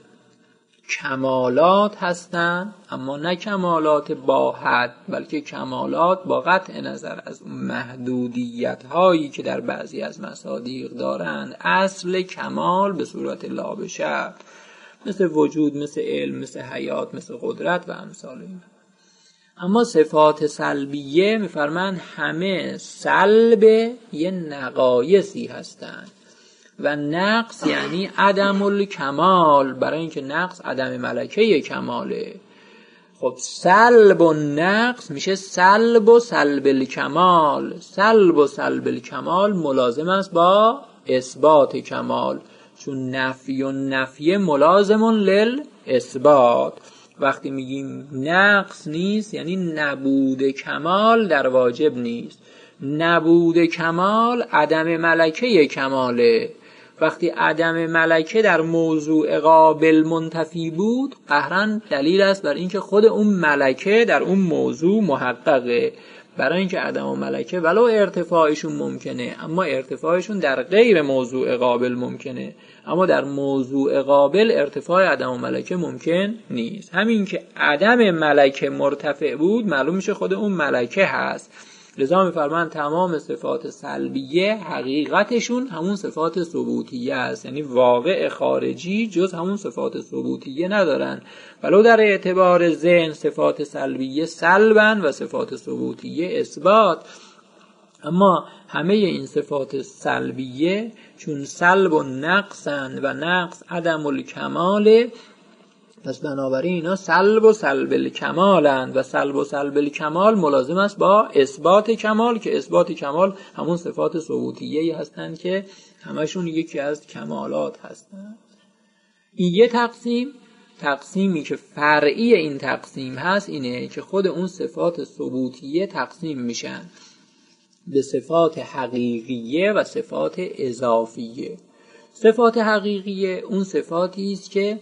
[SPEAKER 1] کمالات هستند، اما نه کمالات با حد، بلکه کمالات با قطع نظر از محدودیت هایی که در بعضی از مصادیق دارند. اصل کمال به صورت لا بشر، مثل وجود، مثل علم، مثل حیات، مثل قدرت و امثال این. اما صفات سلبیه میفرمند همه سلب یه نقایصی هستند، و نقص یعنی عدم الکمال، برای اینکه نقص عدم ملکه کماله. خب سلب و نقص میشه سلب و سلب الکمال. سلب و سلب الکمال ملازم است با اثبات کمال، چون نفی و نفی ملازم لل اثبات. وقتی میگیم نقص نیست یعنی نبود کمال در واجب نیست. نبود کمال عدم ملکه کماله. وقتی عدم ملکه در موضوع قابل منتفی بود، قهرن دلیل است بر اینکه خود اون ملکه در اون موضوع محققه. برای اینکه عدم و ملکه ولو ارتفاعشون ممکنه، اما ارتفاعشون در غیر موضوع قابل ممکنه، اما در موضوع قابل ارتفاع عدم و ملکه ممکن نیست. همین که عدم ملکه مرتفع بود، معلوم میشه خود اون ملکه هست. لذا می‌فرمایند تمام صفات سلبیه حقیقتشون همون صفات ثبوتیه است، یعنی واقع خارجی جز همون صفات ثبوتیه ندارن. ولو در اعتبار ذهن صفات سلبیه سلبن و صفات ثبوتیه اثبات، اما همه این صفات سلبیه چون سلب و نقصن و نقص عدم الکماله، پس بنابراین اینا سلب و سلب الکمالند، و سلب و سلب الکمال ملازم است با اثبات کمال، که اثبات کمال همون صفات ثبوتیه هستند که همشون یکی از کمالات هستند. این یه تقسیم. تقسیمی که فرعی این تقسیم هست اینه که خود اون صفات ثبوتیه تقسیم میشن به صفات حقیقیه و صفات اضافیه. صفات حقیقیه اون صفاتی است که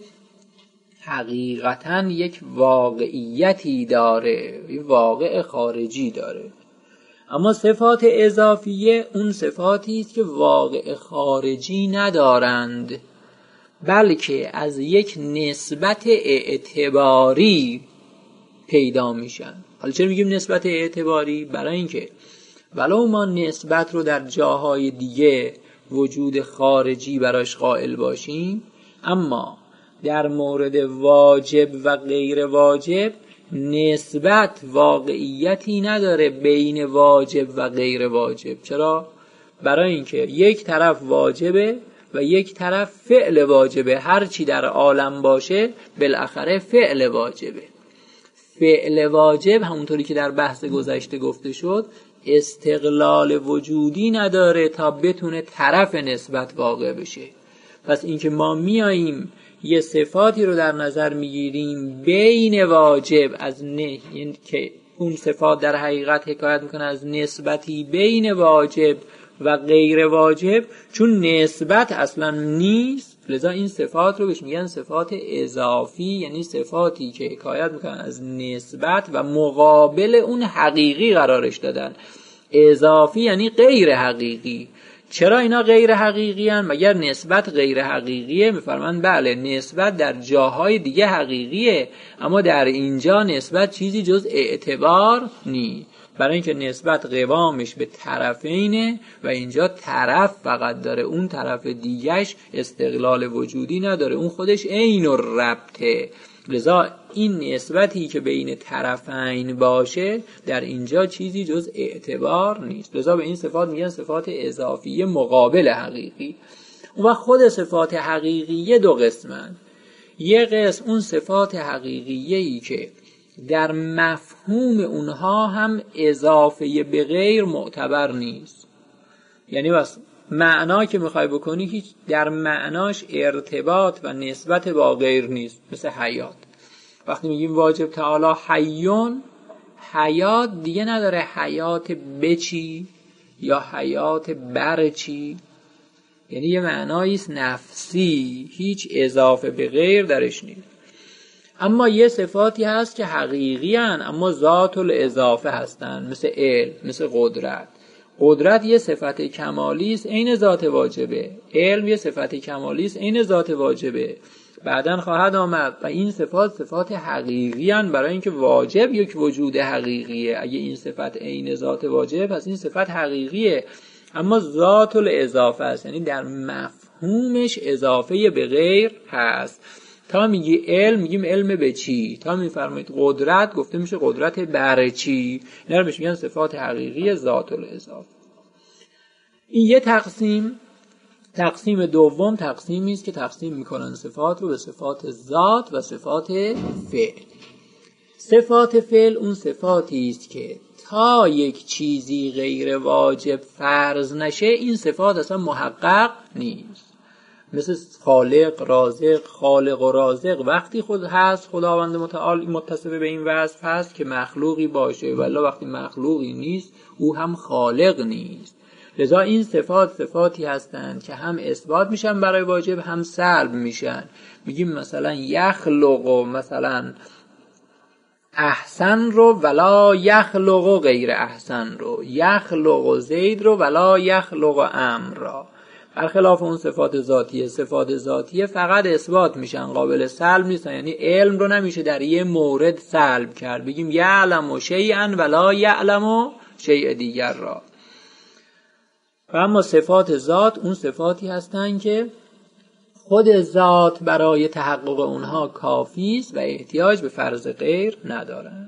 [SPEAKER 1] حقیقتاً یک واقعیتی داره، یک واقع خارجی داره. اما صفات اضافیه اون صفاتی است که واقع خارجی ندارند، بلکه از یک نسبت اعتباری پیدا میشن. حالا چرا میگیم نسبت اعتباری؟ برای اینکه ولو ما نسبت رو در جاهای دیگه وجود خارجی براش قائل باشیم، اما در مورد واجب و غیر واجب نسبت واقعیتی نداره بین واجب و غیر واجب. چرا؟ برای اینکه یک طرف واجبه و یک طرف فعل واجبه. هر چی در عالم باشه بالاخره فعل واجبه. فعل واجب همونطوری که در بحث گذشته گفته شد استقلال وجودی نداره تا بتونه طرف نسبت واقع بشه. پس اینکه ما میاییم یه صفاتی رو در نظر میگیریم بین واجب از نه، یعنی که اون صفات در حقیقت حکایت میکنه از نسبتی بین واجب و غیر واجب، چون نسبت اصلا نیست لذا این صفات رو بهش میگن صفات اضافی، یعنی صفاتی که حکایت میکنن از نسبت و مقابل اون حقیقی قرارش دادن. اضافی یعنی غیر حقیقی. چرا اینا غیر حقیقی هن؟ مگر نسبت غیر حقیقیه؟ میفرمان بله، نسبت در جاهای دیگه حقیقیه، اما در اینجا نسبت چیزی جز اعتبار نیست. برای اینکه نسبت قوامش به طرفینه و اینجا طرف فقط داره، اون طرف دیگهش استقلال وجودی نداره، اون خودش عین الربطه. لذا این نسبتی که بین طرفین باشه در اینجا چیزی جز اعتبار نیست. لذا به این صفات میگن صفات اضافیه مقابل حقیقی. و خود صفات حقیقیه دو قسمن. یه قسم اون صفات حقیقیه‌ای که در مفهوم اونها هم اضافه به غیر معتبر نیست، یعنی بس معنا که میخوای بکنی هیچ در معناش ارتباط و نسبت با غیر نیست. مثل حیات، وقتی میگیم واجب تعالی حیون، حیات دیگه نداره حیات بچی یا حیات برچی، یعنی یه معناییست نفسی، هیچ اضافه به غیر درش نیست. اما یه صفاتی هست که حقیقی هن اما ذات الاضافه هستن، مثل علم، مثل قدرت. قدرت یه صفت کمالی است عین ذات واجبه، علم یه صفت کمالی است عین ذات واجبه. بعداً خواهد آمد و این صفات صفات حقیقی هن، برای اینکه واجب یک وجود حقیقیه. اگه این صفت عین ذات واجب پس این صفت حقیقیه، اما ذات الاضافه است، یعنی در مفهومش اضافه به غیر هست. تا میگی علم میگیم علم به چی، تا میفرمایید قدرت گفته میشه قدرت بر چی. اینا رو بهش میگن صفات حقیقی ذات الاضافه. این یه تقسیم. تقسیم دوم تقسیمی است که تقسیم میکنن صفات رو به صفات ذات و صفات فعل. صفات فعل اون صفاتی است که تا یک چیزی غیر واجب فرض نشه این صفات اصلا محقق نیست. مثل خالق، رازق. خالق و رازق وقتی خود هست خداوند متعال متصف به این وصف هست که مخلوقی باشه، ولی وقتی مخلوقی نیست او هم خالق نیست. لذا این صفات صفاتی هستند که هم اثبات میشن برای واجب هم سلب میشن. میگیم مثلا یخلق و مثلا احسن رو ولا یخلق غیر احسن رو، یخلق زید رو ولا یخلق امر را. برخلاف اون صفات ذاتیه، صفات ذاتیه فقط اثبات میشن، قابل سلب نیستن. یعنی علم رو نمیشه در یه مورد سلب کرد، بگیم یعلم شیئا ولا یعلم شیء دیگر را. و اما صفات ذات اون صفاتی هستن که خود ذات برای تحقق اونها کافی است و احتیاج به فرض غیر ندارن.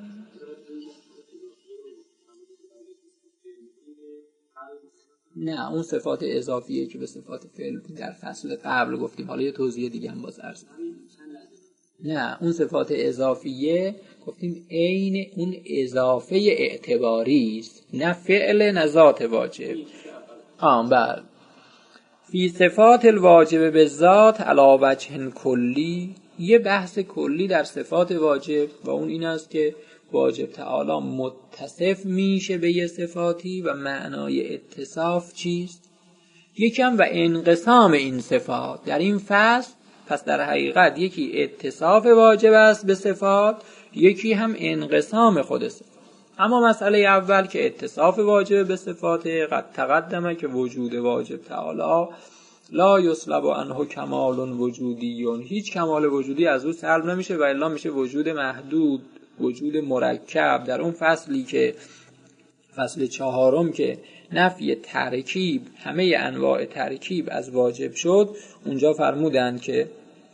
[SPEAKER 1] نه، اون صفات اضافیه که به صفات فعل در فصل قبل گفتیم. حالا یه توضیح دیگه هم باز عرض کنم. نه، اون صفات اضافیه گفتیم عین اون اضافه اعتباری است، نه فعل نه ذات واجب. آم بله. فی صفات الواجب به ذات علی وجه کلی، یه بحث کلی در صفات واجب و اون این است که واجب تعالی متصف میشه به یه صفاتی و معنای اتصاف چیست. یکم و انقسام این صفات در این فصل. پس در حقیقت یکی اتصاف واجب است به صفات، یکی هم انقسام خود صفات. اما مسئله اول که اتصاف واجب به صفات، قد تقدمه که وجود واجب تعالی لا یسلب عنه کمال وجودی، هیچ کمال وجودی از او سلب نمیشه و الا میشه وجود محدود، وجود مرکب. در اون فصلی که فصل چهارم که نفی ترکیب، همه انواع ترکیب از واجب شد، اونجا فرمودند که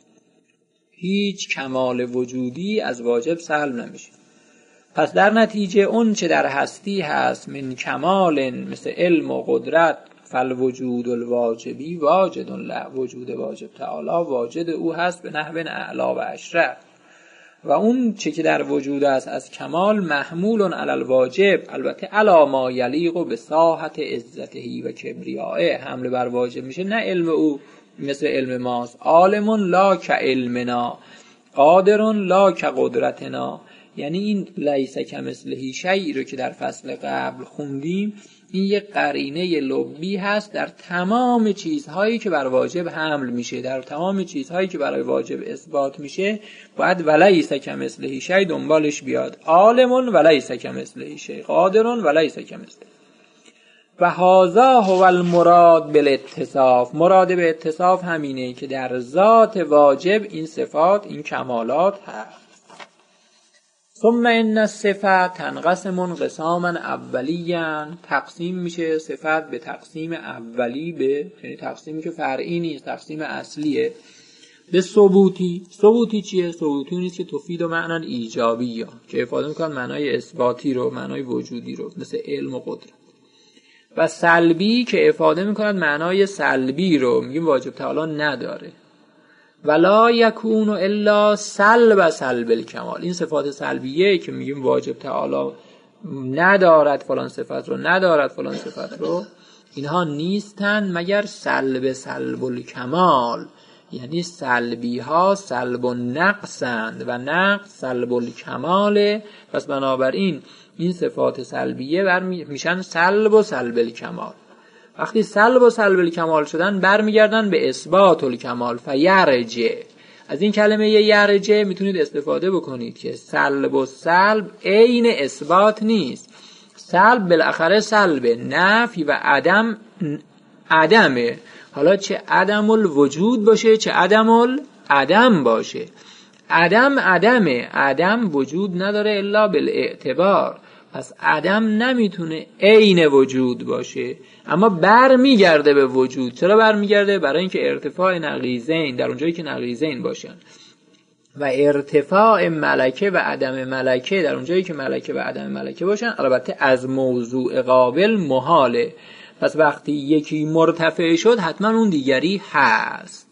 [SPEAKER 1] هیچ کمال وجودی از واجب سلب نمیشه. پس در نتیجه اون چه در هستی هست من کمال مثل علم و قدرت، فالوجود الواجبی واجد له، وجود واجب تعالی واجد او هست به نحو اعلی و اشرف. و اون چه که در وجود است از کمال محمول علی الواجب، البته علی ما یلیق به ساحت عزته و کبریائه، حمل بر واجب میشه، نه علم او مثل علم ماست. عالم لا کعلمنا، قادر لا کقدرتنا. یعنی این لیس کمثله شیء رو که در فصل قبل خوندیم، این یک قرینه لبی هست در تمام چیزهایی که بر واجب حمل میشه، در تمام چیزهایی که برای واجب اثبات میشه باید ولیس کمثله شیء دنبالش بیاد. عالم ولیس کمثله شیء، قادر ولیس کمثله. و هذا هو المراد بالاتصاف، مراد به اتصاف همینه که در ذات واجب این صفات، این کمالات هست. ثم ان الصفات تنقسم انقساما اولیاً، تقسیم میشه صفت به تقسیم اولی، به یعنی تقسیمی که فرعی نیست، تقسیم اصلیه، به ثبوتی. ثبوتی چیه؟ ثبوتی نیست که تفید و معنی ایجابی یا که افاده میکنن معنای اثباتی رو، معنای وجودی رو، مثل علم و قدرت. و سلبی که افاده میکنن معنای سلبی رو، میگیم واجب تعالی نداره. ولا یکون الا سلب سلب الکمال. این صفات سلبیه که میگیم واجب تعالی ندارد فلان صفت رو، ندارد فلان صفت رو، اینها نیستن مگر سلب سلب الکمال. یعنی سلبی ها سلب و نقصند و نقص سلب الکماله. پس بنابراین این صفات سلبیه بر میشن سلب و سلب الکمال. وقتی سلب و سلب الکمال شدن برمیگردن به اثبات الکمال. فیرجع، از این کلمه یرجع میتونید استفاده بکنید که سلب و سلب عین اثبات نیست. سلب بالاخره سلب، نفی و عدم عدمه. حالا چه عدم الوجود باشه چه عدم العدم باشه. عدم عدمه، عدم وجود نداره الا بالاعتبار. پس عدم نمیتونه عین وجود باشه، اما بر میگرده به وجود. چرا بر میگرده؟ برای اینکه ارتفاع نقیضین در اونجایی که نقیضین باشن و ارتفاع ملکه و عدم ملکه در اونجایی که ملکه و عدم ملکه باشن، البته از موضوع قابل محاله. پس وقتی یکی مرتفع شد حتما اون دیگری هست.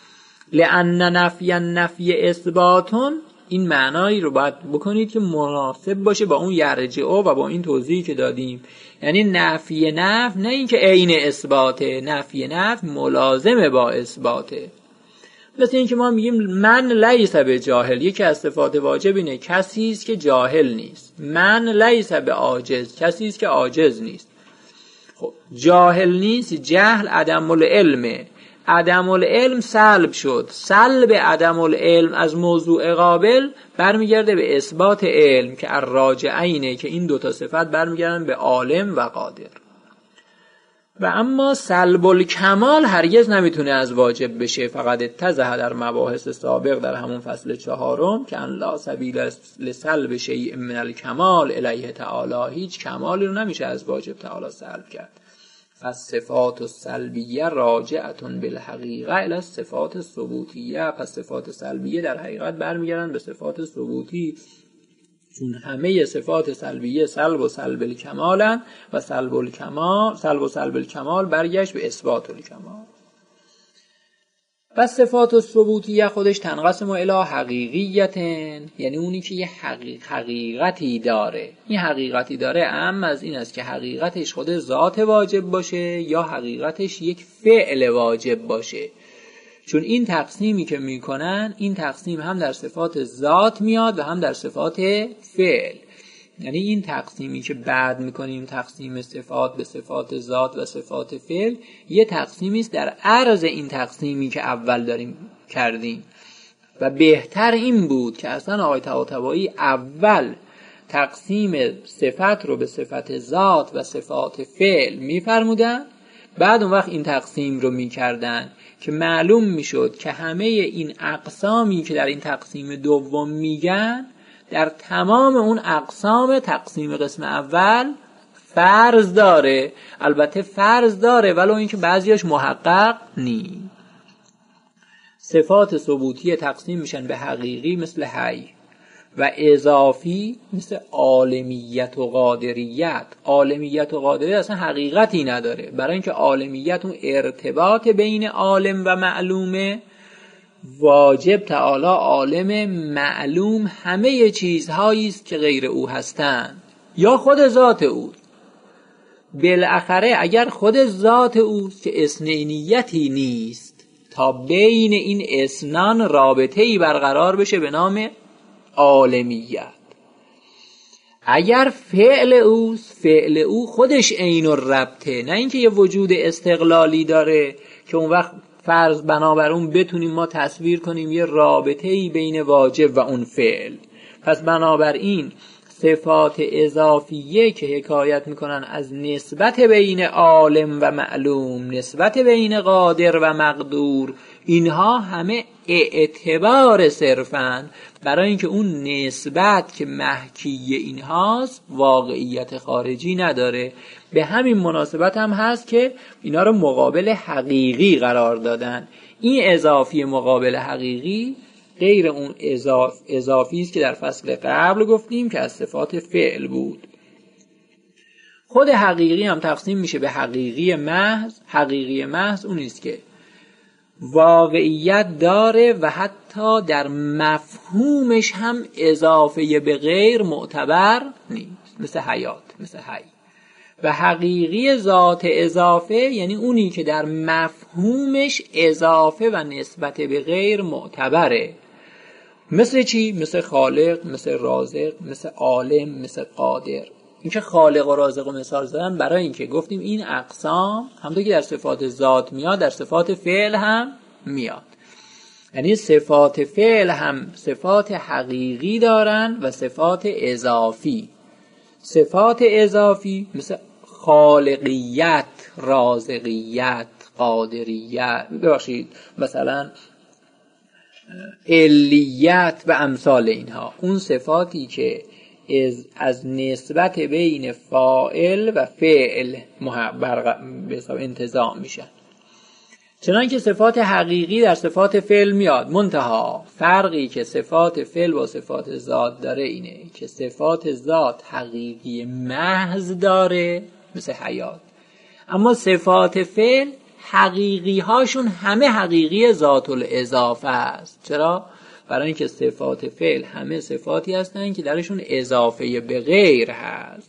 [SPEAKER 1] لأن نفی نفی اثباتون، این معنایی رو باید بکنید که مناسب باشه با اون یرجعه و با این توضیحی که دادیم. یعنی نفی نفی نه این که عین اثباته، نفی نفی ملازمه با اثباته. مثل این که ما میگیم من لیس به جاهل، یکی از صفات واجب اینه کسی است که جاهل نیست. من لیس به عاجز، کسی است که عاجز نیست. خب جاهل نیست، جهل عدم العلمه. عدم العلم سلب شد، سلب عدم العلم از موضوع قابل برمیگرده به اثبات علم که الراجعینه، که این دوتا صفت برمیگردن به عالم و قادر. و اما سلب الکمال هرگز نمیتونه از واجب بشه. فقط اتضح در مباحث سابق در همون فصل چهارم که ان لا سبیل لسلب شیء من الکمال الیه تعالی، هیچ کمالی رو نمیشه از واجب تعالی سلب کرد. فالصفات السلبیه راجعتون بالحقیقه الی الصفات الثبوتیه. پس صفات سلبیه در حقیقت برمیگردن به صفات ثبوتی، چون همه صفات سلبیه سلب و سلب الکمالن و سلب الکمال سلب و سلب الکمال برگشت به اثبات الکمال. پس صفات الثبوتیه خودش تنقسم الی حقیقیتن، یعنی اونی که یه حقیق حقیقتی داره. این حقیقتی داره اما از این است که حقیقتش خود ذات واجب باشه یا حقیقتش یک فعل واجب باشه. چون این تقسیمی که میکنن، این تقسیم هم در صفات ذات میاد و هم در صفات فعل. یعنی این تقسیمی که بعد میکنیم، تقسیم صفات به صفات ذات و صفات فعل، یه تقسیمی است در عرض این تقسیمی که اول داریم کردیم. و بهتر این بود که اصلا آقای طباطبایی اول تقسیم صفت رو به صفت ذات و صفات فعل میفرمودن، بعد اون وقت این تقسیم رو میکردن که معلوم میشد که همه این اقسامی که در این تقسیم دوم میگن در تمام اون اقسام تقسیم قسم اول فرض داره. البته فرض داره ولو اینکه بعضیاش محقق نیست. صفات ثبوتی تقسیم میشن به حقیقی مثل حی و اضافی مثل عالمیت و قادریت. عالمیت و قادریت اصلا حقیقتی نداره، برای اینکه عالمیت اون ارتباط بین عالم و معلومه. واجب تعالی عالم، معلوم همه چیزهایی است که غیر او هستند یا خود ذات او. بالاخره اگر خود ذات اوست که اثنینیتی نیست، تا بین این اثنان رابطه‌ای برقرار بشه به نام عالمیت. اگر فعل اوست، فعل او خودش عین الربطه، نه اینکه یه وجود استقلالی داره که اون وقت فرض بنابر اون بتونیم ما تصویر کنیم یه رابطه‌ای بین واجب و اون فعل. پس بنابراین صفات اضافیه که حکایت میکنن از نسبت بین عالم و معلوم، نسبت بین قادر و مقدور، اینها همه اعتبار صرفاً برای اینکه اون نسبت که محکی اینهاست واقعیت خارجی نداره. به همین مناسبت هم هست که اینا رو مقابل حقیقی قرار دادن. این اضافی مقابل حقیقی غیر اون اضاف اضافی است که در فصل قبل گفتیم که از صفات فعل بود. خود حقیقی هم تقسیم میشه به حقیقی محض. حقیقی محض اون است که واقعیت داره و حتی در مفهومش هم اضافه به غیر معتبر نیست، مثل حیات، مثل حی. و حقیقی ذات اضافه یعنی اونی که در مفهومش اضافه و نسبت به غیر معتبره. مثل چی؟ مثل خالق، مثل رازق، مثل عالم، مثل قادر. این که خالق و رازق و مثال زدن برای این که گفتیم این اقسام همونطور که در صفات ذات میاد در صفات فعل هم میاد. یعنی صفات فعل هم صفات حقیقی دارن و صفات اضافی. صفات اضافی مثل خالقیت، رازقیت، قادریت، ببخشید مثلا علیت و امثال اینها، اون صفاتی که از, از نسبت بین فاعل و فعل به حساب انتزاع میشن. چنانکه صفات حقیقی در صفات فعل میاد، منتها فرقی که صفات فعل با صفات ذات داره اینه که صفات ذات حقیقی محض داره مثل حیات، اما صفات فعل حقیقی هاشون همه حقیقی ذات الاضافه است. چرا؟ برای اینکه صفات فعل همه صفاتی هستن که درشون اضافه به غیر هست.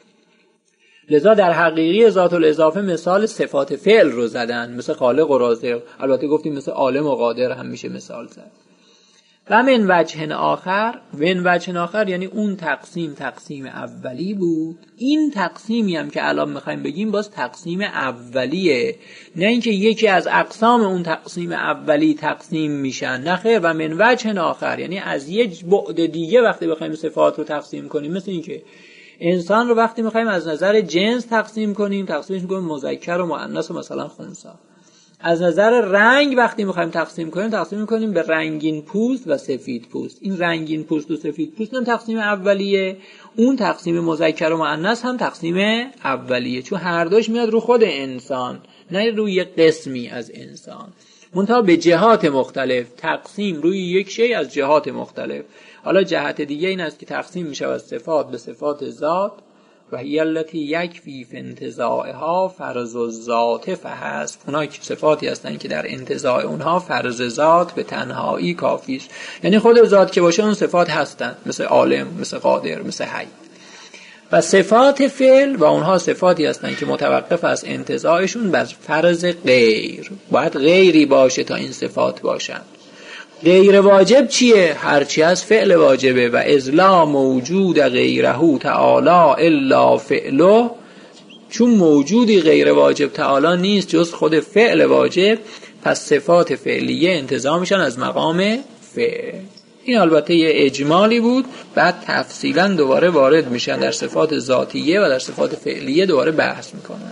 [SPEAKER 1] لذا در حقیقی ذات الاضافه مثال صفات فعل رو زدن، مثل خالق و رازق. البته گفتیم مثل عالم و قادر هم میشه مثال زد. و من وجه آخر، من وجه آخر یعنی اون تقسیم تقسیم اولی بود. این تقسیمی هم که الان میخوایم بگیم باز تقسیم اولیه، نه اینکه یکی از اقسام اون تقسیم اولی تقسیم میشن، نه خیر. و من وجه آخر یعنی از یک بعد دیگه وقتی بخوایم صفات رو تقسیم کنیم، مثل اینکه انسان رو وقتی میخوایم از نظر جنس تقسیم کنیم، تقسیمش میکنیم مذکر و مؤنث و مثلا خنثی. از نظر رنگ وقتی میخوایم تقسیم کنیم، تقسیم میکنیم به رنگین پوست و سفید پوست. این رنگین پوست و سفید پوست هم تقسیم اولیه، اون تقسیم مذکر و مؤنث هم تقسیم اولیه، چون هر دوش میاد رو خود انسان، نه روی قسمی از انسان، منتها به جهات مختلف. تقسیم روی یک شی از جهات مختلف. حالا جهت دیگه این است که تقسیم میشه از صفات به صفات ذات، و هی التی یکفی فی انتزاعها فرض الذات فحسب. اونها که صفاتی هستن که در انتزاع اونها فرض ذات به تنهایی کافی است. یعنی خود ذات که باشه اون صفات هستن، مثل عالم، مثل قادر، مثل حی. و صفات فعل و اونها صفاتی هستن که متوقف از انتزاعشون بر فرض غیر. باید غیری باشه تا این صفات باشن. غیر واجب چیه؟ هرچی از فعل واجبه. و اذلا موجود غیره تعالی الا فعله، چون موجودی غیر واجب تعالی نیست جز خود فعل واجب، پس صفات فعلیه انتزاع میشن از مقام فعل. این البته یه اجمالی بود، بعد تفصیلا دوباره وارد میشن در صفات ذاتیه و در صفات فعلیه دوباره بحث میکنن.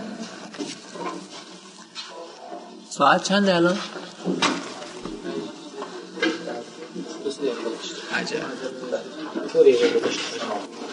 [SPEAKER 1] ساعت چند الان؟ عجب.